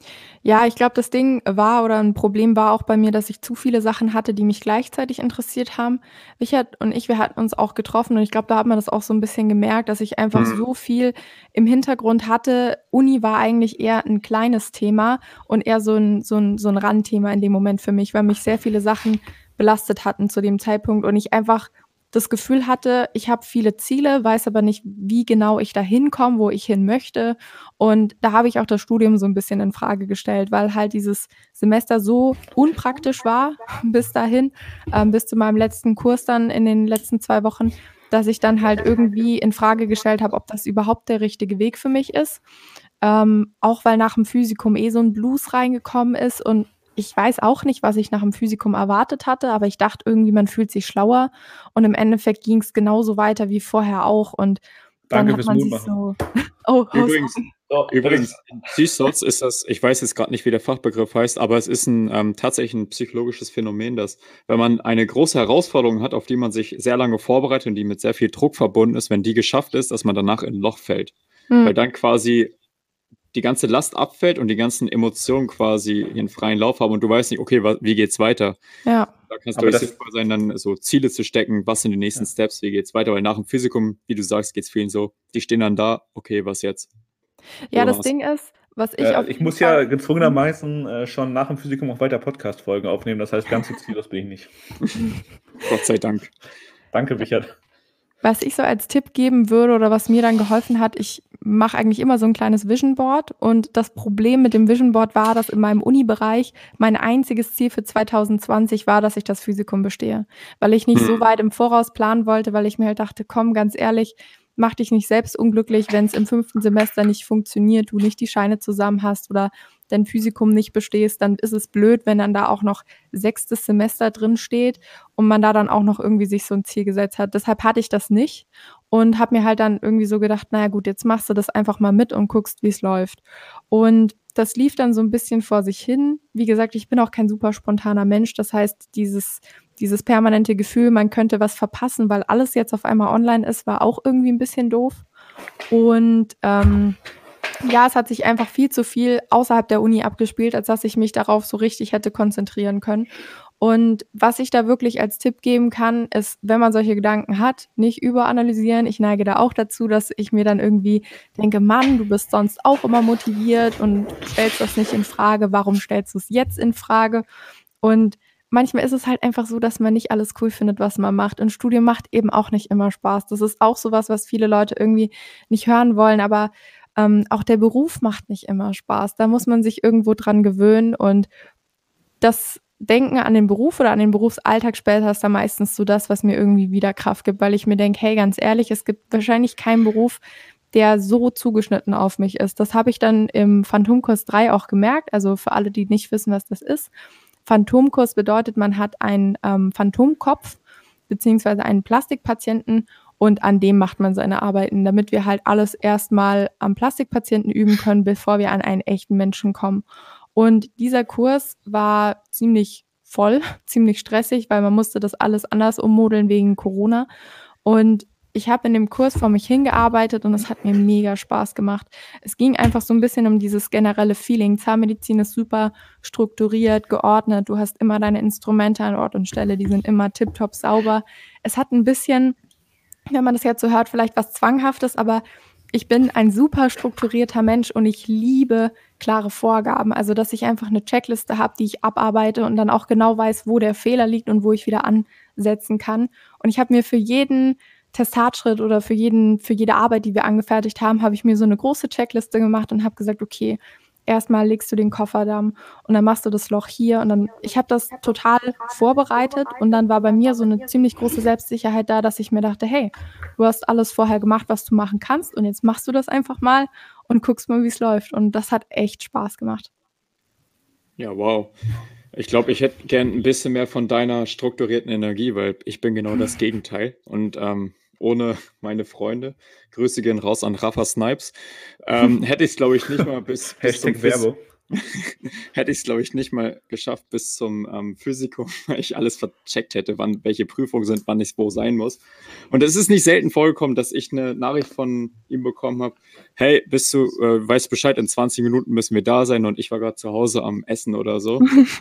Speaker 3: Ja, ich glaube, das Ding war oder ein Problem war auch bei mir, dass ich zu viele Sachen hatte, die mich gleichzeitig interessiert haben. Richard und ich, wir hatten uns auch getroffen und ich glaube, da hat man das auch so ein bisschen gemerkt, dass ich einfach
Speaker 1: Mhm.
Speaker 3: so viel im Hintergrund hatte. Uni war eigentlich eher ein kleines Thema und eher so ein so ein so ein Randthema in dem Moment für mich, weil mich sehr viele Sachen belastet hatten zu dem Zeitpunkt und ich einfach das Gefühl hatte, ich habe viele Ziele, weiß aber nicht, wie genau ich da hinkomme, wo ich hin möchte. Und da habe ich auch das Studium so ein bisschen in Frage gestellt, weil halt dieses Semester so unpraktisch war bis dahin, ähm, bis zu meinem letzten Kurs dann in den letzten zwei Wochen, dass ich dann halt irgendwie in Frage gestellt habe, ob das überhaupt der richtige Weg für mich ist. Ähm, auch weil nach dem Physikum eh so ein Blues reingekommen ist und ich weiß auch nicht, was ich nach dem Physikum erwartet hatte, aber ich dachte irgendwie, man fühlt sich schlauer und im Endeffekt ging es genauso weiter wie vorher auch und dann
Speaker 2: Danke
Speaker 3: hat
Speaker 2: fürs
Speaker 3: man
Speaker 2: Mut
Speaker 3: sich
Speaker 2: machen.
Speaker 3: so oh,
Speaker 1: Übrigens,
Speaker 2: So,
Speaker 1: übrigens, C S O T S ist das, ich weiß jetzt gerade nicht, wie der Fachbegriff heißt, aber es ist ein ähm, tatsächlich ein psychologisches Phänomen, dass wenn man eine große Herausforderung hat, auf die man sich sehr lange vorbereitet und die mit sehr viel Druck verbunden ist, wenn die geschafft ist, dass man danach in ein Loch fällt.
Speaker 3: hm,
Speaker 1: Weil dann quasi die ganze Last abfällt und die ganzen Emotionen quasi ihren freien Lauf haben und du weißt nicht, okay, wa- wie geht's weiter?
Speaker 3: ja.
Speaker 1: Da kann es
Speaker 2: Aber
Speaker 1: durchaus
Speaker 2: das-
Speaker 1: sinnvoll sein, dann so Ziele zu stecken, was sind die nächsten
Speaker 2: Ja.
Speaker 1: Steps, wie geht's weiter? Weil nach dem Physikum, wie du sagst, geht's vielen so, die stehen dann da, okay, was jetzt?
Speaker 3: Ja,
Speaker 1: Oder
Speaker 3: das
Speaker 1: was?
Speaker 3: Ding ist, was ich
Speaker 2: Äh,
Speaker 3: auf
Speaker 2: ich
Speaker 3: jeden
Speaker 2: muss ja
Speaker 3: Fall
Speaker 2: gezwungenermaßen äh, schon nach dem Physikum auch weiter Podcast-Folgen aufnehmen. Das heißt, ganz so ziellos bin ich nicht.
Speaker 1: Gott sei Dank.
Speaker 2: Danke, Richard.
Speaker 3: Was ich so als Tipp geben würde oder was mir dann geholfen hat, ich mache eigentlich immer so ein kleines Vision Board und das Problem mit dem Vision Board war, dass in meinem Uni-Bereich mein einziges Ziel für zwanzig zwanzig war, dass ich das Physikum bestehe, weil ich nicht so
Speaker 1: Hm.
Speaker 3: weit im Voraus planen wollte, weil ich mir halt dachte, komm, ganz ehrlich, mach dich nicht selbst unglücklich, wenn es im fünften Semester nicht funktioniert, du nicht die Scheine zusammen hast oder dein Physikum nicht bestehst, dann ist es blöd, wenn dann da auch noch sechstes Semester drin steht und man da dann auch noch irgendwie sich so ein Ziel gesetzt hat. Deshalb hatte ich das nicht und habe mir halt dann irgendwie so gedacht, naja gut, jetzt machst du das einfach mal mit und guckst, wie es läuft. Und das lief dann so ein bisschen vor sich hin. Wie gesagt, ich bin auch kein super spontaner Mensch. Das heißt, dieses, dieses permanente Gefühl, man könnte was verpassen, weil alles jetzt auf einmal online ist, war auch irgendwie ein bisschen doof. Und ähm, ja, es hat sich einfach viel zu viel außerhalb der Uni abgespielt, als dass ich mich darauf so richtig hätte konzentrieren können. Und was ich da wirklich als Tipp geben kann, ist, wenn man solche Gedanken hat, nicht überanalysieren. Ich neige da auch dazu, dass ich mir dann irgendwie denke, Mann, du bist sonst auch immer motiviert und stellst das nicht in Frage. Warum stellst du es jetzt in Frage? Und manchmal ist es halt einfach so, dass man nicht alles cool findet, was man macht. Und Studium macht eben auch nicht immer Spaß. Das ist auch sowas, was viele Leute irgendwie nicht hören wollen. Aber ähm, auch der Beruf macht nicht immer Spaß. Da muss man sich irgendwo dran gewöhnen. Und das Denken an den Beruf oder an den Berufsalltag später ist dann meistens so das, was mir irgendwie wieder Kraft gibt, weil ich mir denke, hey, ganz ehrlich, es gibt wahrscheinlich keinen Beruf, der so zugeschnitten auf mich ist. Das habe ich dann im Phantomkurs drei auch gemerkt. Also für alle, die nicht wissen, was das ist. Phantomkurs bedeutet, man hat einen ähm, Phantomkopf beziehungsweise einen Plastikpatienten und an dem macht man seine Arbeiten, damit wir halt alles erstmal am Plastikpatienten üben können, bevor wir an einen echten Menschen kommen. Und dieser Kurs war ziemlich voll, ziemlich stressig, weil man musste das alles anders ummodeln wegen Corona. Und ich habe in dem Kurs vor mich hingearbeitet und es hat mir mega Spaß gemacht. Es ging einfach so ein bisschen um dieses generelle Feeling. Zahnmedizin ist super strukturiert, geordnet. Du hast immer deine Instrumente an Ort und Stelle, die sind immer tipptopp sauber. Es hat ein bisschen, wenn man das jetzt so hört, vielleicht was Zwanghaftes, aber ich bin ein super strukturierter Mensch und ich liebe klare Vorgaben. Also, dass ich einfach eine Checkliste habe, die ich abarbeite und dann auch genau weiß, wo der Fehler liegt und wo ich wieder ansetzen kann. Und ich habe mir für jeden Testatschritt oder für jeden, für jede Arbeit, die wir angefertigt haben, habe ich mir so eine große Checkliste gemacht und habe gesagt, okay, erstmal legst du den Kofferdamm und dann machst du das Loch hier und dann, ich habe das total vorbereitet und dann war bei mir so eine ziemlich große Selbstsicherheit da, dass ich mir dachte, hey, du hast alles vorher gemacht, was du machen kannst und jetzt machst du das einfach mal und guckst mal, wie es läuft und das hat echt Spaß gemacht.
Speaker 1: Ja, wow. Ich glaube, ich hätte gern ein bisschen mehr von deiner strukturierten Energie, weil ich bin genau das Gegenteil. Und ähm, ohne meine Freunde, Grüße gehen raus an Rafa Snipes, ähm, hätte ich es, glaube ich, nicht mal bis, bis zum
Speaker 2: Hashtag
Speaker 1: Phys
Speaker 2: Werbung.
Speaker 1: hätte ich es, glaube ich, nicht mal geschafft bis zum ähm, Physikum, weil ich alles vercheckt hätte, wann welche Prüfungen sind, wann ich wo sein muss. Und es ist nicht selten vorgekommen, dass ich eine Nachricht von ihm bekommen habe, hey, bist du, äh, weißt Bescheid, in zwanzig Minuten müssen wir da sein und ich war gerade zu Hause am Essen oder so.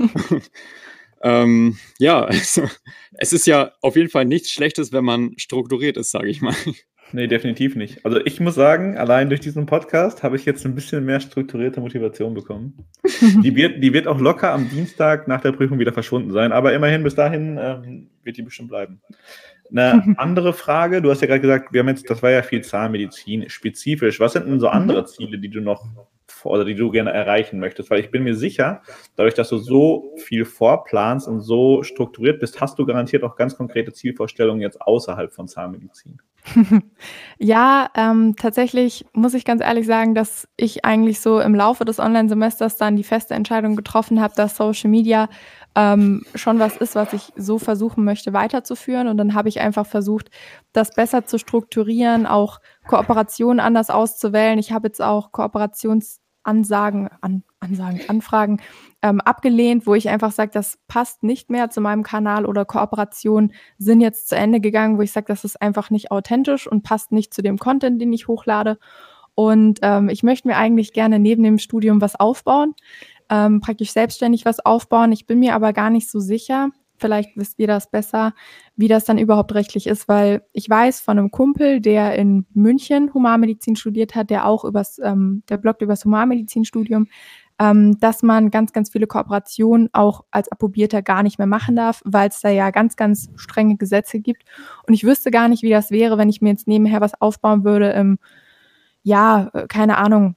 Speaker 1: ähm, ja, also, es ist ja auf jeden Fall nichts Schlechtes, wenn man strukturiert ist, sage ich mal.
Speaker 2: Nee, definitiv nicht. Also ich muss sagen, allein durch diesen Podcast habe ich jetzt ein bisschen mehr strukturierte Motivation bekommen. Die wird, die wird auch locker am Dienstag nach der Prüfung wieder verschwunden sein, aber immerhin bis dahin ähm, wird die bestimmt bleiben. Eine andere Frage, du hast ja gerade gesagt, wir haben jetzt, das war ja viel Zahnmedizin spezifisch. Was sind denn so andere Ziele, die du noch oder die du gerne erreichen möchtest? Weil ich bin mir sicher, dadurch, dass du so viel vorplanst und so strukturiert bist, hast du garantiert auch ganz konkrete Zielvorstellungen jetzt außerhalb von Zahnmedizin.
Speaker 3: Ja, ähm, tatsächlich muss ich ganz ehrlich sagen, dass ich eigentlich so im Laufe des Online-Semesters dann die feste Entscheidung getroffen habe, dass Social Media ähm, schon was ist, was ich so versuchen möchte weiterzuführen. Und dann habe ich einfach versucht, das besser zu strukturieren, auch Kooperationen anders auszuwählen. Ich habe jetzt auch Kooperationsansagen, an, Ansagen, Anfragen ähm, abgelehnt, wo ich einfach sage, das passt nicht mehr zu meinem Kanal oder Kooperationen sind jetzt zu Ende gegangen, wo ich sage, das ist einfach nicht authentisch und passt nicht zu dem Content, den ich hochlade. Und ähm, ich möchte mir eigentlich gerne neben dem Studium was aufbauen, ähm, praktisch selbstständig was aufbauen. Ich bin mir aber gar nicht so sicher, vielleicht wisst ihr das besser, wie das dann überhaupt rechtlich ist, weil ich weiß von einem Kumpel, der in München Humanmedizin studiert hat, der auch übers, ähm, der bloggt übers Humanmedizinstudium, ähm, dass man ganz, ganz viele Kooperationen auch als Approbierter gar nicht mehr machen darf, weil es da ja ganz, ganz strenge Gesetze gibt. Und ich wüsste gar nicht, wie das wäre, wenn ich mir jetzt nebenher was aufbauen würde im, ja, äh, keine Ahnung,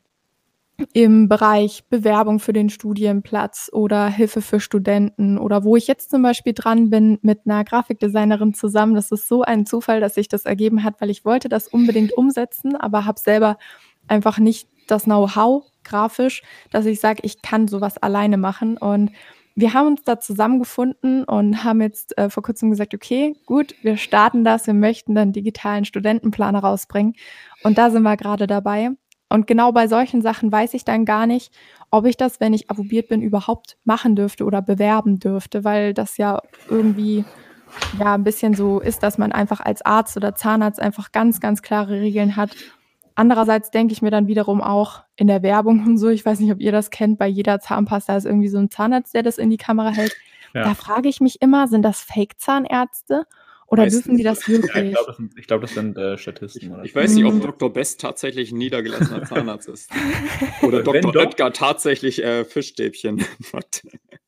Speaker 3: im Bereich Bewerbung für den Studienplatz oder Hilfe für Studenten oder wo ich jetzt zum Beispiel dran bin mit einer Grafikdesignerin zusammen. Das ist so ein Zufall, dass sich das ergeben hat, weil ich wollte das unbedingt umsetzen, aber habe selber einfach nicht das Know-how grafisch, dass ich sage, ich kann sowas alleine machen. Und wir haben uns da zusammengefunden und haben jetzt äh, vor kurzem gesagt, okay, gut, wir starten das, wir möchten dann digitalen Studentenplaner rausbringen. Und da sind wir gerade dabei. Und genau bei solchen Sachen weiß ich dann gar nicht, ob ich das, wenn ich approbiert bin, überhaupt machen dürfte oder bewerben dürfte, weil das ja irgendwie ja ein bisschen so ist, dass man einfach als Arzt oder Zahnarzt einfach ganz, ganz klare Regeln hat. Andererseits denke ich mir dann wiederum auch in der Werbung und so, ich weiß nicht, ob ihr das kennt, bei jeder Zahnpasta ist irgendwie so ein Zahnarzt, der das in die Kamera hält.
Speaker 2: Ja.
Speaker 3: Da frage ich mich immer, sind das Fake-Zahnärzte oder
Speaker 1: Meistens.
Speaker 3: dürfen die das
Speaker 2: Ja, ich
Speaker 3: wirklich?
Speaker 2: glaube, das sind, ich glaub, das sind äh, Statisten. Oder?
Speaker 1: Ich weiß nicht, ob
Speaker 3: Mhm.
Speaker 1: Doktor Best tatsächlich ein niedergelassener Zahnarzt ist. Oder
Speaker 2: Wenn
Speaker 1: Doktor
Speaker 2: doch-
Speaker 1: Oetker tatsächlich äh, Fischstäbchen macht.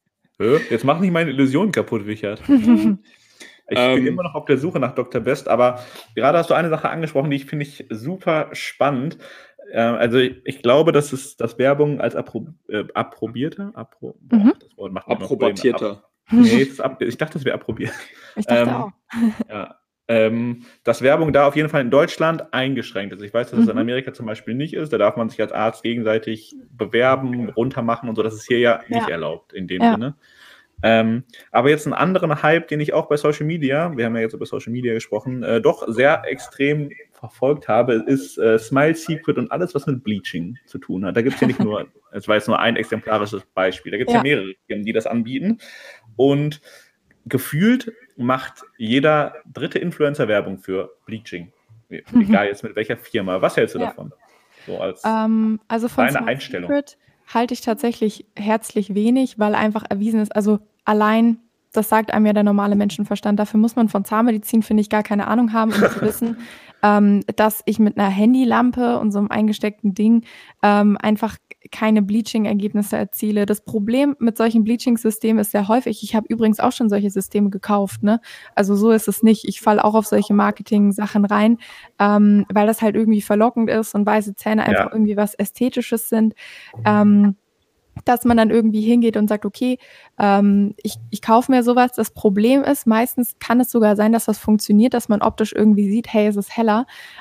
Speaker 2: Hä? Jetzt mach nicht meine Illusion kaputt, Richard. Ich bin
Speaker 1: Ähm.
Speaker 2: immer noch auf der Suche nach Doktor Best, aber gerade hast du eine Sache angesprochen, die ich finde ich super spannend. Äh, also ich, ich glaube, dass es dass Werbung als Appro äh, Approbierter, Appro boah,
Speaker 3: Mhm.
Speaker 2: das Wort macht mir immer Probleme. Ab,
Speaker 1: Approbatierter.
Speaker 2: nee, es ist ab, ich dachte, das wäre approbiert.
Speaker 3: Ich dachte
Speaker 2: Ähm,
Speaker 3: auch.
Speaker 2: Ja, ähm, dass Werbung da auf jeden Fall in Deutschland eingeschränkt ist. Ich weiß, dass es in
Speaker 3: Mhm.
Speaker 2: Amerika zum Beispiel nicht ist. Da darf man sich als Arzt gegenseitig bewerben, runtermachen und so. Das ist hier ja nicht
Speaker 3: Ja.
Speaker 2: erlaubt in dem
Speaker 3: Ja.
Speaker 2: Sinne. Ähm, aber jetzt einen anderen Hype, den ich auch bei Social Media, wir haben ja jetzt über Social Media gesprochen, äh, doch sehr extrem verfolgt habe, ist äh, Smile Secret und alles, was mit Bleaching zu tun hat. Da gibt es ja nicht nur, es war jetzt nur ein exemplarisches Beispiel, da gibt es ja.
Speaker 3: Ja.
Speaker 2: ja mehrere Firmen, die das anbieten. Und gefühlt macht jeder dritte Influencer Werbung für Bleaching. Egal jetzt mit welcher Firma. Was hältst du
Speaker 3: Ja.
Speaker 2: davon? So als
Speaker 3: Ähm, also von
Speaker 2: reine
Speaker 3: Smile
Speaker 2: Einstellung.
Speaker 3: Secret halte ich tatsächlich herzlich wenig, weil einfach erwiesen ist, also allein, das sagt einem ja der normale Menschenverstand, dafür muss man von Zahnmedizin, finde ich, gar keine Ahnung haben, um zu wissen, ähm, dass ich mit einer Handylampe und so einem eingesteckten Ding ähm, einfach keine Bleaching-Ergebnisse erziele. Das Problem mit solchen Bleaching-Systemen ist sehr häufig, ich habe übrigens auch schon solche Systeme gekauft, ne? Also so ist es nicht. Ich falle auch auf solche Marketing-Sachen rein, ähm, weil das halt irgendwie verlockend ist und weiße Zähne einfach
Speaker 2: Ja.
Speaker 3: irgendwie was Ästhetisches sind. Ähm, dass man dann irgendwie hingeht und sagt, okay, ähm, ich, ich kaufe mir sowas. Das Problem ist, meistens kann es sogar sein, dass das funktioniert, dass man optisch irgendwie sieht, hey, es ist heller.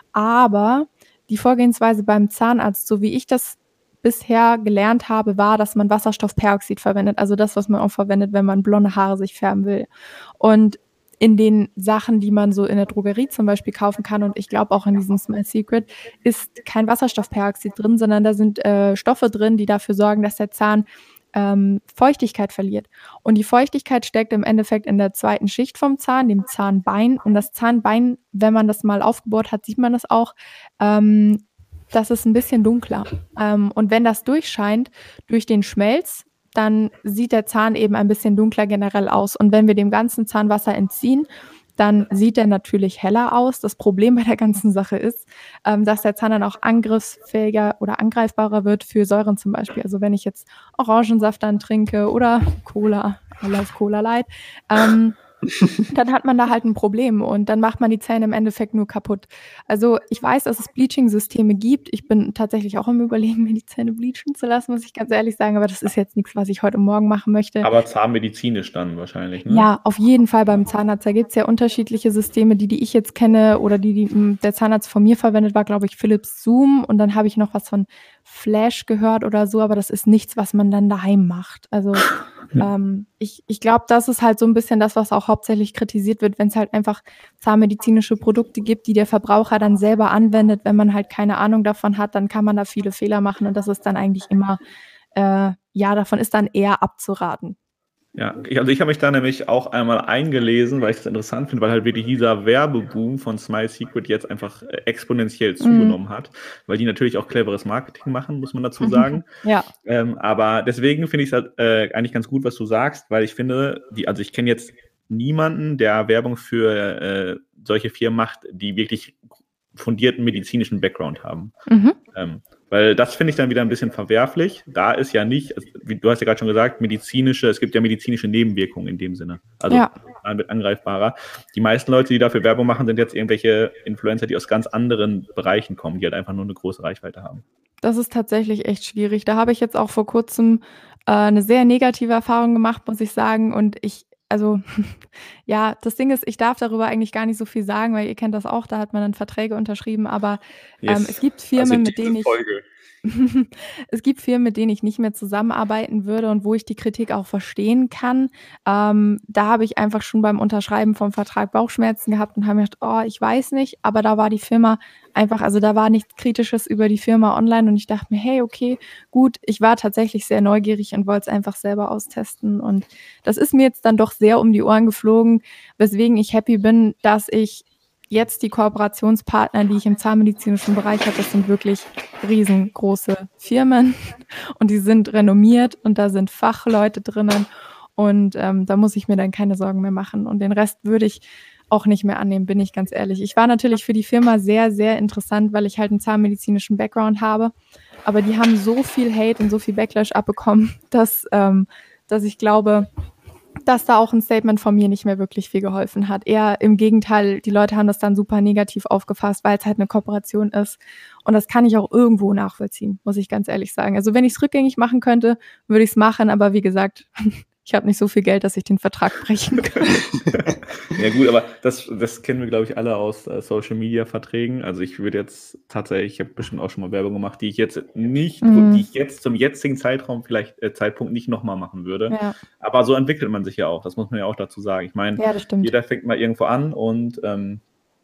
Speaker 3: Aber die Vorgehensweise beim Zahnarzt, so wie ich das bisher gelernt habe, war, dass man Wasserstoffperoxid verwendet. Also das, was man auch verwendet, wenn man blonde Haare sich färben will. Und in den Sachen, die man so in der Drogerie zum Beispiel kaufen kann, und ich glaube auch in diesem Smile Secret, ist kein Wasserstoffperoxid drin, sondern da sind äh, Stoffe drin, die dafür sorgen, dass der Zahn ähm, Feuchtigkeit verliert. Und die Feuchtigkeit steckt im Endeffekt in der zweiten Schicht vom Zahn, dem Zahnbein. Und das Zahnbein, wenn man das mal aufgebohrt hat, sieht man das auch, ähm, das ist ein bisschen dunkler. Ähm, und wenn das durchscheint durch den Schmelz, dann sieht der Zahn eben ein bisschen dunkler generell aus. Und wenn wir dem ganzen Zahn Wasser entziehen, dann sieht er natürlich heller aus. Das Problem bei der ganzen Sache ist, ähm, dass der Zahn dann auch angriffsfähiger oder angreifbarer wird für Säuren zum Beispiel. Also wenn ich jetzt Orangensaft dann trinke oder Cola, I love Cola Light, ähm, dann hat man da halt ein Problem und dann macht man die Zähne im Endeffekt nur kaputt. Also ich weiß, dass es Bleaching-Systeme gibt. Ich bin tatsächlich auch am Überlegen, mir die Zähne bleachen zu lassen, muss ich ganz ehrlich sagen, aber das ist jetzt nichts, was ich heute Morgen machen möchte.
Speaker 2: Aber zahnmedizinisch dann wahrscheinlich, ne?
Speaker 3: Ja, auf jeden Fall beim Zahnarzt. Da gibt es ja unterschiedliche Systeme, die, die ich jetzt kenne oder die, die m, der Zahnarzt von mir verwendet, war, glaube ich, Philips Zoom. Und dann habe ich noch was von Flash gehört oder so, aber das ist nichts, was man dann daheim macht. Also ähm, ich, ich glaube, das ist halt so ein bisschen das, was auch hauptsächlich kritisiert wird, wenn es halt einfach zahnmedizinische Produkte gibt, die der Verbraucher dann selber anwendet. Wenn man halt keine Ahnung davon hat, dann kann man da viele Fehler machen und das ist dann eigentlich immer, äh, ja, davon ist dann eher abzuraten.
Speaker 2: Ja, ich, also ich habe mich da nämlich auch einmal eingelesen, weil ich das interessant finde, weil halt wirklich dieser Werbeboom von Smile Secret jetzt einfach äh, exponentiell zugenommen hat, weil die natürlich auch cleveres Marketing machen, muss man dazu sagen.
Speaker 3: Ja.
Speaker 2: Ähm, aber deswegen finde ich es halt äh, eigentlich ganz gut, was du sagst, weil ich finde, die, also ich kenne jetzt niemanden, der Werbung für äh, solche Firmen macht, die wirklich fundierten medizinischen Background haben.
Speaker 3: Mhm.
Speaker 2: Ähm, Weil das finde ich dann wieder ein bisschen verwerflich. Da ist ja nicht, also, wie du hast ja gerade schon gesagt, medizinische, es gibt ja medizinische Nebenwirkungen in dem Sinne. Also
Speaker 3: Ja.
Speaker 2: wird angreifbarer. Die meisten Leute, die dafür Werbung machen, sind jetzt irgendwelche Influencer, die aus ganz anderen Bereichen kommen, die halt einfach nur eine große Reichweite haben.
Speaker 3: Das ist tatsächlich echt schwierig. Da habe ich jetzt auch vor kurzem äh, eine sehr negative Erfahrung gemacht, muss ich sagen. Und ich, also, ja, das Ding ist, ich darf darüber eigentlich gar nicht so viel sagen, weil ihr kennt das auch, da hat man dann Verträge unterschrieben. Aber
Speaker 2: Yes.
Speaker 3: ähm, es gibt
Speaker 1: Also
Speaker 3: Firmen, mit
Speaker 1: diese
Speaker 3: denen ich
Speaker 1: Folge.
Speaker 3: es gibt Firmen, mit denen ich nicht mehr zusammenarbeiten würde und wo ich die Kritik auch verstehen kann. Ähm, da habe ich einfach schon beim Unterschreiben vom Vertrag Bauchschmerzen gehabt und habe mir gedacht, oh, ich weiß nicht, aber da war die Firma einfach, also da war nichts Kritisches über die Firma online und ich dachte mir, hey, okay, gut, ich war tatsächlich sehr neugierig und wollte es einfach selber austesten und das ist mir jetzt dann doch sehr um die Ohren geflogen, weswegen ich happy bin, dass ich jetzt die Kooperationspartner, die ich im zahnmedizinischen Bereich habe, das sind wirklich riesengroße Firmen und die sind renommiert und da sind Fachleute drinnen und ähm, da muss ich mir dann keine Sorgen mehr machen und den Rest würde ich auch nicht mehr annehmen, bin ich ganz ehrlich. Ich war natürlich für die Firma sehr, sehr interessant, weil ich halt einen zahnmedizinischen Background habe, aber die haben so viel Hate und so viel Backlash abbekommen, dass, ähm, dass ich glaube, dass da auch ein Statement von mir nicht mehr wirklich viel geholfen hat. Eher im Gegenteil, die Leute haben das dann super negativ aufgefasst, weil es halt eine Kooperation ist. Und das kann ich auch irgendwo nachvollziehen, muss ich ganz ehrlich sagen. Also wenn ich es rückgängig machen könnte, würde ich es machen. Aber wie gesagt, ich habe nicht so viel Geld, dass ich den Vertrag brechen kann.
Speaker 2: Ja gut, aber das, das kennen wir, glaube ich, alle aus äh, Social-Media-Verträgen. Also ich würde jetzt tatsächlich, ich habe bestimmt auch schon mal Werbung gemacht, die ich jetzt nicht,
Speaker 3: Mhm.
Speaker 2: die ich jetzt zum jetzigen Zeitraum vielleicht äh, Zeitpunkt nicht nochmal machen würde.
Speaker 3: Ja,
Speaker 2: Aber so entwickelt man sich ja auch, das muss man ja auch dazu sagen. Ich meine,
Speaker 3: ja, das stimmt.
Speaker 2: jeder fängt mal irgendwo an und ähm,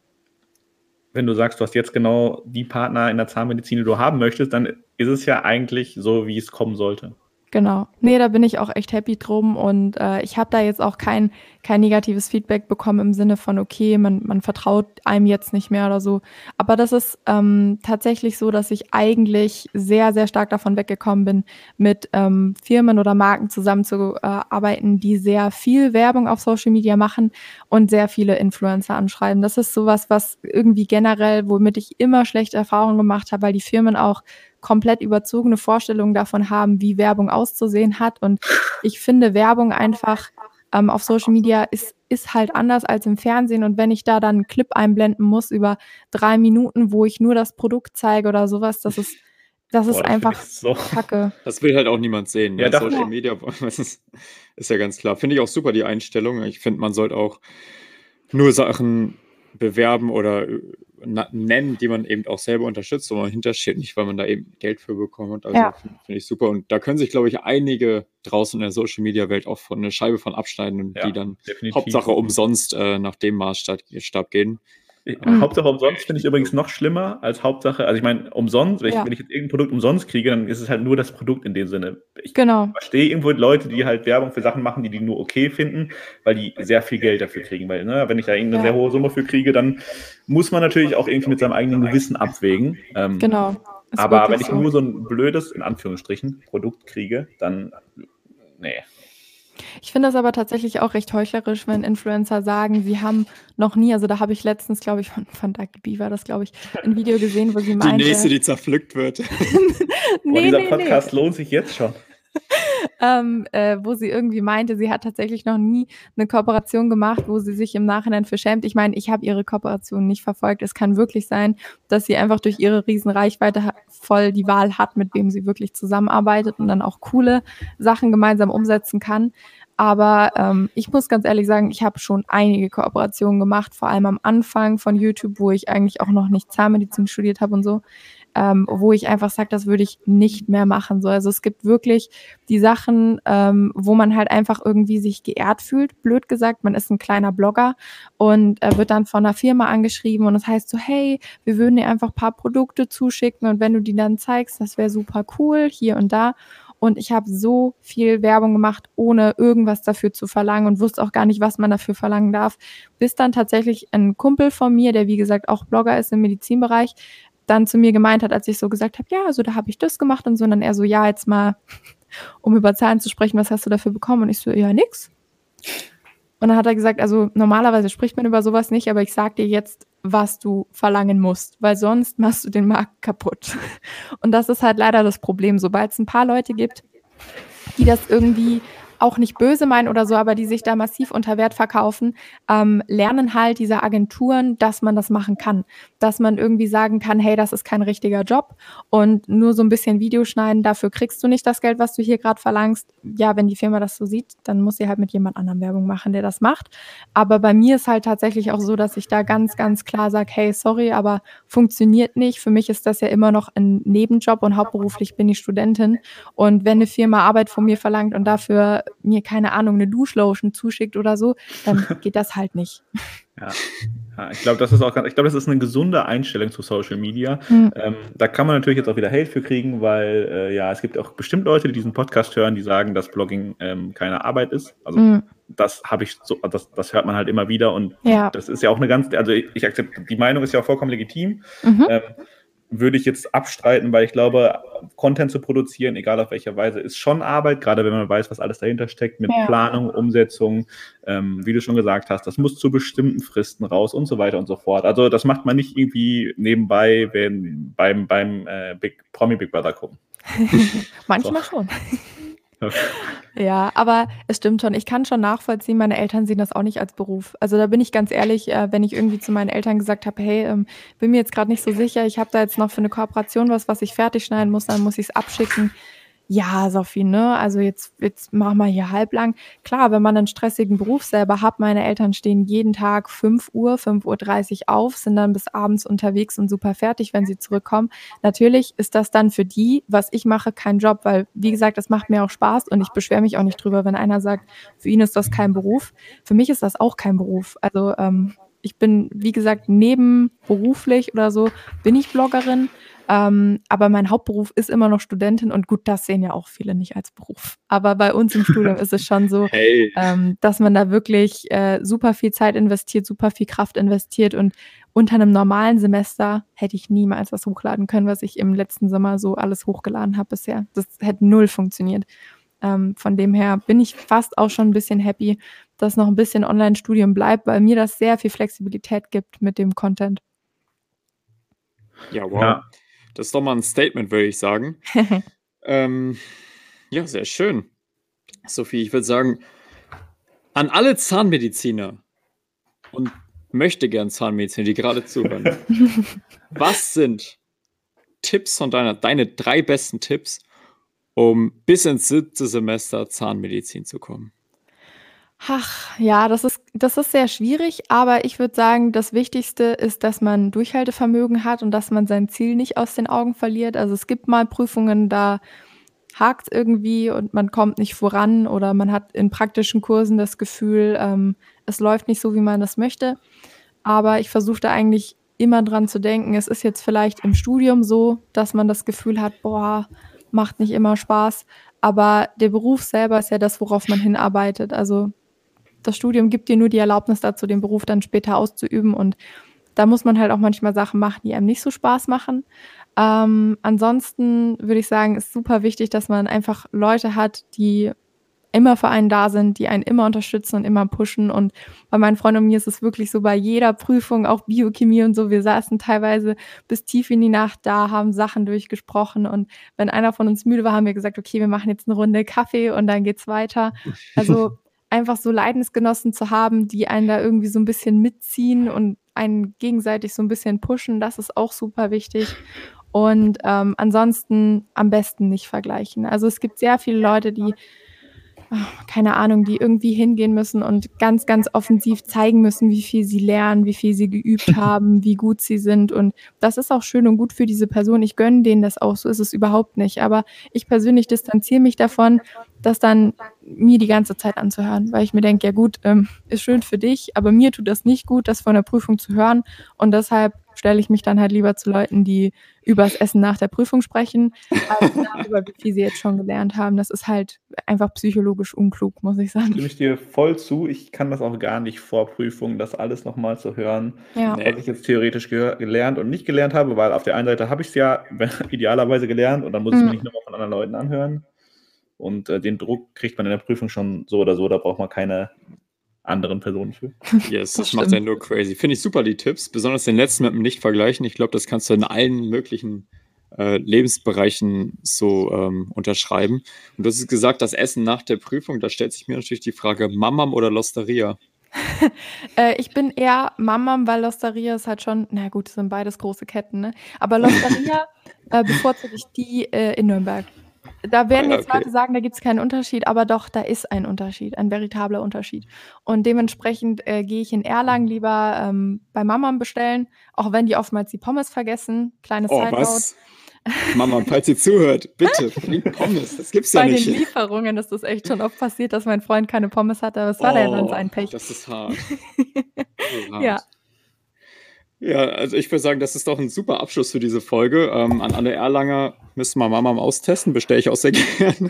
Speaker 2: wenn du sagst, du hast jetzt genau die Partner in der Zahnmedizin, die du haben möchtest, dann ist es ja eigentlich so, wie es kommen sollte.
Speaker 3: Genau. Nee, da bin ich auch echt happy drum und äh, ich habe da jetzt auch kein, kein negatives Feedback bekommen im Sinne von, okay, man, man vertraut einem jetzt nicht mehr oder so. Aber das ist ähm, tatsächlich so, dass ich eigentlich sehr, sehr stark davon weggekommen bin, mit ähm, Firmen oder Marken zusammenzuarbeiten, die sehr viel Werbung auf Social Media machen und sehr viele Influencer anschreiben. Das ist sowas, was irgendwie generell, womit ich immer schlechte Erfahrungen gemacht habe, weil die Firmen auch komplett überzogene Vorstellungen davon haben, wie Werbung auszusehen hat. Und ich finde, Werbung einfach ähm, auf Social Media ist, ist halt anders als im Fernsehen. Und wenn ich da dann einen Clip einblenden muss über drei Minuten, wo ich nur das Produkt zeige oder sowas, das ist, das ist
Speaker 2: Boah, das
Speaker 3: einfach
Speaker 2: find ich so.
Speaker 3: Kacke.
Speaker 1: Das will halt auch niemand sehen.
Speaker 2: Ja,
Speaker 1: Ne?
Speaker 2: doch.
Speaker 1: Social
Speaker 3: Ja.
Speaker 1: Media, das ist, ist ja ganz klar. Finde ich auch super, die Einstellung. Ich finde, man sollte auch nur Sachen bewerben oder äh, na- nennen, die man eben auch selber unterstützt, wo man hintersteht, nicht weil man da eben Geld für bekommt. Also
Speaker 3: Ja.
Speaker 1: finde find ich super. Und da können sich, glaube ich, einige draußen in der Social Media Welt auch von eine Scheibe von abschneiden und
Speaker 2: Ja,
Speaker 1: die dann
Speaker 2: definitiv.
Speaker 1: Hauptsache umsonst äh, nach dem Maßstab Stab gehen.
Speaker 3: Mhm.
Speaker 2: Hauptsache umsonst finde ich übrigens noch schlimmer als Hauptsache, also ich meine, umsonst, wenn ich,
Speaker 3: Ja.
Speaker 2: wenn ich jetzt irgendein Produkt umsonst kriege, dann ist es halt nur das Produkt in dem Sinne. Ich
Speaker 3: Genau.
Speaker 2: verstehe irgendwo Leute, die halt Werbung für Sachen machen, die die nur okay finden, weil die sehr viel Geld dafür kriegen. Weil, ne, wenn ich da irgendeine
Speaker 3: Ja.
Speaker 2: sehr hohe Summe für kriege, dann muss man natürlich auch irgendwie mit seinem eigenen Gewissen abwägen. Ähm,
Speaker 3: Genau. Ist
Speaker 2: aber wenn
Speaker 3: wirklich
Speaker 2: ich
Speaker 3: so.
Speaker 2: nur so ein blödes, in Anführungsstrichen, Produkt kriege, dann, nee.
Speaker 3: Ich finde das aber tatsächlich auch recht heuchlerisch, wenn Influencer sagen, sie haben noch nie, also da habe ich letztens, glaube ich, von, von Dagi B war das, glaube ich, ein Video gesehen, wo sie
Speaker 1: Die
Speaker 3: meinte,
Speaker 1: nächste, die zerpflückt wird.
Speaker 2: Boah,
Speaker 3: nee,
Speaker 2: dieser
Speaker 3: nee, nee.
Speaker 2: Podcast lohnt sich jetzt schon.
Speaker 3: ähm, äh, wo sie irgendwie meinte, sie hat tatsächlich noch nie eine Kooperation gemacht, wo sie sich im Nachhinein für schämt. Ich meine, ich habe ihre Kooperation nicht verfolgt. Es kann wirklich sein, dass sie einfach durch ihre riesen Reichweite ha- voll die Wahl hat, mit wem sie wirklich zusammenarbeitet und dann auch coole Sachen gemeinsam umsetzen kann. Aber ähm, ich muss ganz ehrlich sagen, ich habe schon einige Kooperationen gemacht, vor allem am Anfang von YouTube, wo ich eigentlich auch noch nicht Zahnmedizin studiert habe und so, ähm, wo ich einfach sage, das würde ich nicht mehr machen. So, also es gibt wirklich die Sachen, ähm, wo man halt einfach irgendwie sich geehrt fühlt, blöd gesagt, man ist ein kleiner Blogger und äh, wird dann von einer Firma angeschrieben und es heißt so, hey, wir würden dir einfach ein paar Produkte zuschicken und wenn du die dann zeigst, das wäre super cool, hier und da. Und ich habe so viel Werbung gemacht, ohne irgendwas dafür zu verlangen und wusste auch gar nicht, was man dafür verlangen darf. Bis dann tatsächlich ein Kumpel von mir, der wie gesagt auch Blogger ist im Medizinbereich, dann zu mir gemeint hat, als ich so gesagt habe, ja, also da habe ich das gemacht und so. Und dann er so, ja, jetzt mal, um über Zahlen zu sprechen, was hast du dafür bekommen? Und ich so, ja, nix. Und dann hat er gesagt, also normalerweise spricht man über sowas nicht, aber ich sag dir jetzt was du verlangen musst, weil sonst machst du den Markt kaputt. Und das ist halt leider das Problem. Sobald es ein paar Leute gibt, die das irgendwie auch nicht böse meinen oder so, aber die sich da massiv unter Wert verkaufen, ähm, lernen halt diese Agenturen, dass man das machen kann. Dass man irgendwie sagen kann, hey, das ist kein richtiger Job und nur so ein bisschen Video schneiden, dafür kriegst du nicht das Geld, was du hier gerade verlangst. Ja, wenn die Firma das so sieht, dann muss sie halt mit jemand anderem Werbung machen, der das macht. Aber bei mir ist halt tatsächlich auch so, dass ich da ganz, ganz klar sage, hey, sorry, aber funktioniert nicht. Für mich ist das ja immer noch ein Nebenjob und hauptberuflich bin ich Studentin. Und wenn eine Firma Arbeit von mir verlangt und dafür mir, keine Ahnung, eine Duschlotion zuschickt oder so, dann geht das halt nicht.
Speaker 2: Ja, ja ich glaube, das ist auch ganz, ich glaube, das ist eine gesunde Einstellung zu Social Media.
Speaker 3: Mhm.
Speaker 2: Ähm, da kann man natürlich jetzt auch wieder Hate für kriegen, weil äh, ja, es gibt auch bestimmt Leute, die diesen Podcast hören, die sagen, dass Blogging ähm, keine Arbeit ist. Also
Speaker 3: Mhm.
Speaker 2: das habe ich so, das, das hört man halt immer wieder und
Speaker 3: Ja.
Speaker 2: das ist ja auch eine ganz, also ich, ich akzeptiere, die Meinung ist ja auch vollkommen legitim.
Speaker 3: Mhm.
Speaker 2: Ähm, würde ich jetzt abstreiten, weil ich glaube, Content zu produzieren, egal auf welcher Weise, ist schon Arbeit, gerade wenn man weiß, was alles dahinter steckt, mit
Speaker 3: Ja.
Speaker 2: Planung, Umsetzung, ähm, wie du schon gesagt hast, das muss zu bestimmten Fristen raus und so weiter und so fort. Also das macht man nicht irgendwie nebenbei wenn, beim, beim äh, Big, Promi Big Brother gucken.
Speaker 3: Manchmal schon. Ja, aber es stimmt schon. Ich kann schon nachvollziehen, meine Eltern sehen das auch nicht als Beruf. Also da bin ich ganz ehrlich, äh, wenn ich irgendwie zu meinen Eltern gesagt habe, hey, ähm, bin mir jetzt gerade nicht so sicher, ich habe da jetzt noch für eine Kooperation was, was ich fertig schneiden muss, dann muss ich es abschicken. Ja, Sophie, ne? Also jetzt, jetzt mach mal hier halblang. Klar, wenn man einen stressigen Beruf selber hat, meine Eltern stehen jeden Tag fünf Uhr, fünf Uhr dreißig auf, sind dann bis abends unterwegs und super fertig, wenn sie zurückkommen. Natürlich ist das dann für die, was ich mache, kein Job, weil, wie gesagt, das macht mir auch Spaß und ich beschwere mich auch nicht drüber, wenn einer sagt, für ihn ist das kein Beruf. Für mich ist das auch kein Beruf. Also ähm, ich bin, wie gesagt, nebenberuflich oder so, bin ich Bloggerin. Ähm, aber mein Hauptberuf ist immer noch Studentin und gut, das sehen ja auch viele nicht als Beruf. Aber bei uns im Studium ist es schon so,
Speaker 1: Hey.
Speaker 3: ähm, dass man da wirklich äh, super viel Zeit investiert, super viel Kraft investiert und unter einem normalen Semester hätte ich niemals was hochladen können, was ich im letzten Sommer so alles hochgeladen habe bisher. Das hätte null funktioniert. Ähm, von dem her bin ich fast auch schon ein bisschen happy, dass noch ein bisschen Online-Studium bleibt, weil mir das sehr viel Flexibilität gibt mit dem Content.
Speaker 1: Ja, wow.
Speaker 2: Ja.
Speaker 1: Das ist doch mal ein Statement, würde ich sagen. ähm, ja, sehr schön. Sophie, ich würde sagen, an alle Zahnmediziner und möchte gern Zahnmediziner, die gerade zuhören. Was sind Tipps von deiner, deine drei besten Tipps, um bis ins siebte Semester Zahnmedizin zu kommen?
Speaker 3: Ach, ja, das ist, das ist sehr schwierig, aber ich würde sagen, das Wichtigste ist, dass man Durchhaltevermögen hat und dass man sein Ziel nicht aus den Augen verliert. Also es gibt mal Prüfungen, da hakt es irgendwie und man kommt nicht voran oder man hat in praktischen Kursen das Gefühl, ähm, es läuft nicht so, wie man das möchte. Aber ich versuche da eigentlich immer dran zu denken, es ist jetzt vielleicht im Studium so, dass man das Gefühl hat, boah, macht nicht immer Spaß. Aber der Beruf selber ist ja das, worauf man hinarbeitet. Also das Studium gibt dir nur die Erlaubnis dazu, den Beruf dann später auszuüben. Und da muss man halt auch manchmal Sachen machen, die einem nicht so Spaß machen. Ähm, ansonsten würde ich sagen, ist super wichtig, dass man einfach Leute hat, die immer für einen da sind, die einen immer unterstützen und immer pushen. Und bei meinen Freunden und mir ist es wirklich so, bei jeder Prüfung, auch Biochemie und so, wir saßen teilweise bis tief in die Nacht da, haben Sachen durchgesprochen. Und wenn einer von uns müde war, haben wir gesagt, okay, wir machen jetzt eine Runde Kaffee und dann geht's weiter. Also einfach so Leidensgenossen zu haben, die einen da irgendwie so ein bisschen mitziehen und einen gegenseitig so ein bisschen pushen, das ist auch super wichtig. Und ähm, ansonsten am besten nicht vergleichen. Also es gibt sehr viele Leute, die, ach, keine Ahnung, die irgendwie hingehen müssen und ganz, ganz offensiv zeigen müssen, wie viel sie lernen, wie viel sie geübt haben, wie gut sie sind. Und das ist auch schön und gut für diese Person. Ich gönne denen das auch, so ist es überhaupt nicht. Aber ich persönlich distanziere mich davon, das dann mir die ganze Zeit anzuhören, weil ich mir denke, ja gut, ähm, ist schön für dich, aber mir tut das nicht gut, das von der Prüfung zu hören. Und deshalb stelle ich mich dann halt lieber zu Leuten, die über das Essen nach der Prüfung sprechen, als darüber, wie viel sie jetzt schon gelernt haben. Das ist halt einfach psychologisch unklug, muss ich sagen.
Speaker 2: Stimme ich dir voll zu. Ich kann das auch gar nicht vor Prüfungen, das alles nochmal zu hören,
Speaker 3: Ja.
Speaker 2: was ich jetzt theoretisch gehör- gelernt und nicht gelernt habe, weil auf der einen Seite habe ich es ja idealerweise gelernt und dann muss ich es
Speaker 3: Mhm.
Speaker 2: mir nicht nochmal von anderen Leuten anhören. Und äh, den Druck kriegt man in der Prüfung schon so oder so, da braucht man keine anderen Personen für.
Speaker 1: Yes, das,
Speaker 3: Das
Speaker 1: macht
Speaker 3: stimmt.
Speaker 1: ja nur crazy. Finde ich super, die Tipps. Besonders den letzten mit dem Nicht-Vergleichen. Ich glaube, das kannst du in allen möglichen äh, Lebensbereichen so ähm, unterschreiben. Und du hast gesagt, das Essen nach der Prüfung, da stellt sich mir natürlich die Frage, Mamam oder L'Osteria?
Speaker 3: Äh, ich bin eher Mamam, weil L'Osteria ist halt schon, na gut, das sind beides große Ketten, ne? Aber L'Osteria äh, bevorzuge ich die äh, in Nürnberg. Da werden
Speaker 1: Ah, ja,
Speaker 3: jetzt
Speaker 1: okay.
Speaker 3: Leute sagen, da gibt es keinen Unterschied, aber doch, da ist ein Unterschied, ein veritabler Unterschied. Und dementsprechend äh, gehe ich in Erlangen lieber ähm, bei Mamam bestellen, auch wenn die oftmals die Pommes vergessen. Kleine
Speaker 1: Oh,
Speaker 3: Side-Note.
Speaker 1: was? Mama, falls ihr zuhört, bitte, bringt Pommes. Das gibt's ja
Speaker 3: Bei
Speaker 1: nicht.
Speaker 3: den Lieferungen ist das echt schon oft passiert, dass mein Freund keine Pommes hatte, aber es war ja dann
Speaker 1: Oh,
Speaker 3: sein Pech.
Speaker 1: das ist hart. Das ist hart.
Speaker 3: Ja.
Speaker 1: Ja, also ich würde sagen, das ist doch ein super Abschluss für diese Folge. Ähm, an alle Erlanger müssen wir Mama mal austesten, bestelle ich auch sehr gerne.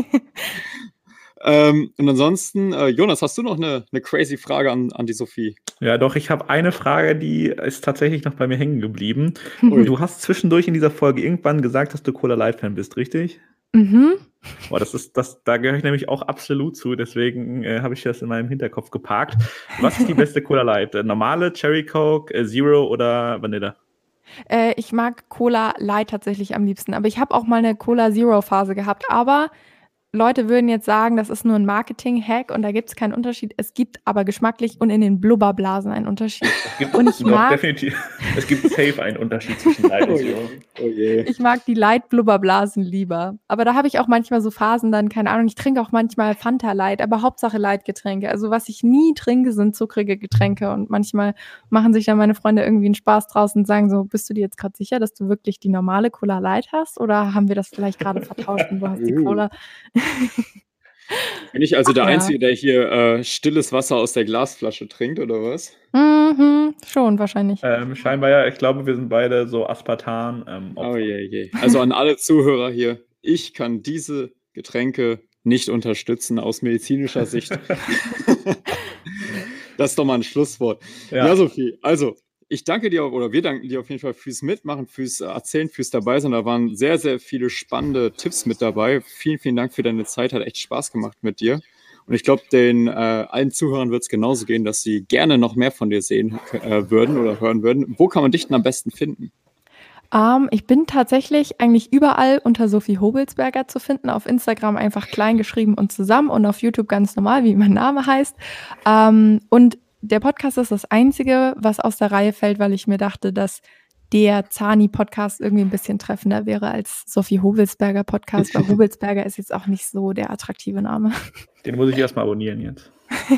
Speaker 1: ähm, und ansonsten, äh, Jonas, hast du noch eine, eine crazy Frage an, an die Sophie?
Speaker 2: Ja, doch, ich habe eine Frage, die ist tatsächlich noch bei mir hängen geblieben.
Speaker 1: Ui.
Speaker 2: Du hast zwischendurch in dieser Folge irgendwann gesagt, dass du Cola Light Fan bist, richtig?
Speaker 3: Mhm.
Speaker 2: Boah, das ist, das, da gehöre ich nämlich auch absolut zu, deswegen äh, habe ich das in meinem Hinterkopf geparkt. Was ist die beste Cola Light? Äh, normale, Cherry Coke, äh, Zero oder Vanilla?
Speaker 3: Äh, ich mag Cola Light tatsächlich am liebsten, aber ich habe auch mal eine Cola Zero Phase gehabt, aber Leute würden jetzt sagen, das ist nur ein Marketing-Hack und da gibt es keinen Unterschied. Es gibt aber geschmacklich und in den Blubberblasen einen Unterschied.
Speaker 2: Es gibt
Speaker 3: Und ich
Speaker 2: doch
Speaker 3: mag-
Speaker 2: definitiv, es gibt safe einen Unterschied zwischen Light und
Speaker 1: Oh
Speaker 2: Zero.
Speaker 1: je. Oh je.
Speaker 3: Ich mag die Light-Blubberblasen lieber. Aber da habe ich auch manchmal so Phasen dann, keine Ahnung, ich trinke auch manchmal Fanta Light, aber Hauptsache Light-Getränke. Also was ich nie trinke, sind zuckrige Getränke. Und manchmal machen sich dann meine Freunde irgendwie einen Spaß draus und sagen so, bist du dir jetzt gerade sicher, dass du wirklich die normale Cola Light hast? Oder haben wir das vielleicht gerade vertauscht und du hast die
Speaker 1: Uh.
Speaker 3: Cola?
Speaker 1: Bin ich also der
Speaker 3: Ja.
Speaker 1: Einzige, der hier äh, stilles Wasser aus der Glasflasche trinkt, oder was?
Speaker 3: Mhm, schon wahrscheinlich.
Speaker 2: Ähm, scheinbar ja, ich glaube, wir sind beide so Aspartan. Ähm,
Speaker 1: Oh
Speaker 2: Opfer.
Speaker 1: je, je. Also an alle Zuhörer hier, ich kann diese Getränke nicht unterstützen aus medizinischer Sicht. Das ist doch mal ein Schlusswort. Ja,
Speaker 2: Ja.
Speaker 1: Sophie, also ich danke dir, oder wir danken dir auf jeden Fall fürs Mitmachen, fürs Erzählen, fürs Dabeisein. Da waren sehr, sehr viele spannende Tipps mit dabei. Vielen, vielen Dank für deine Zeit. Hat echt Spaß gemacht mit dir. Und ich glaube, den äh, allen Zuhörern wird es genauso gehen, dass sie gerne noch mehr von dir sehen äh, würden oder hören würden. Wo kann man dich denn am besten finden?
Speaker 3: Ähm, ich bin tatsächlich eigentlich überall unter Sophie Hobelsberger zu finden. Auf Instagram einfach klein geschrieben und zusammen und auf YouTube ganz normal, wie mein Name heißt. Ähm, und der Podcast ist das Einzige, was aus der Reihe fällt, weil ich mir dachte, dass der Zani-Podcast irgendwie ein bisschen treffender wäre als Sophie Hobelsberger Podcast, weil Hobelsberger ist jetzt auch nicht so der attraktive Name.
Speaker 2: Den muss ich erstmal abonnieren jetzt.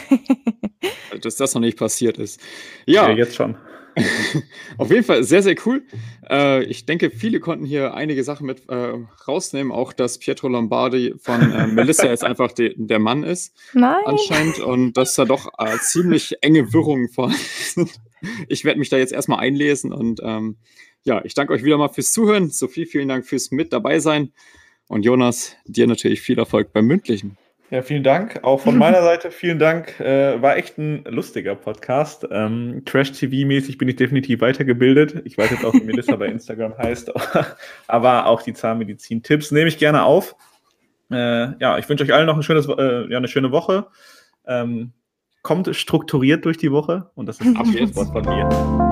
Speaker 1: Dass das noch nicht passiert ist. Ja,
Speaker 2: Ja, jetzt schon.
Speaker 1: auf jeden Fall sehr, sehr cool. Äh, ich denke, viele konnten hier einige Sachen mit äh, rausnehmen. Auch, dass Pietro Lombardi von äh, Melissa jetzt einfach de der Mann ist,
Speaker 3: Nein.
Speaker 1: anscheinend. Und dass da doch äh, ziemlich enge Wirrungen vorhanden sind. Ich werde mich da jetzt erstmal einlesen. Und ähm, ja, ich danke euch wieder mal fürs Zuhören. Sophie, vielen Dank fürs Mit dabei sein. Und Jonas, dir natürlich viel Erfolg beim Mündlichen.
Speaker 2: Ja, vielen Dank. Auch von meiner Seite vielen Dank. Äh, war echt ein lustiger Podcast. Ähm, Trash-T V-mäßig bin ich definitiv weitergebildet. Ich weiß jetzt auch, wie Melissa bei Instagram heißt. Aber auch die Zahnmedizin-Tipps nehme ich gerne auf. Äh, ja, ich wünsche euch allen noch ein schönes, äh, ja, eine schöne Woche. Ähm, kommt strukturiert durch die Woche. Und das ist das
Speaker 1: Ab jetzt.
Speaker 2: Abschlusswort von mir.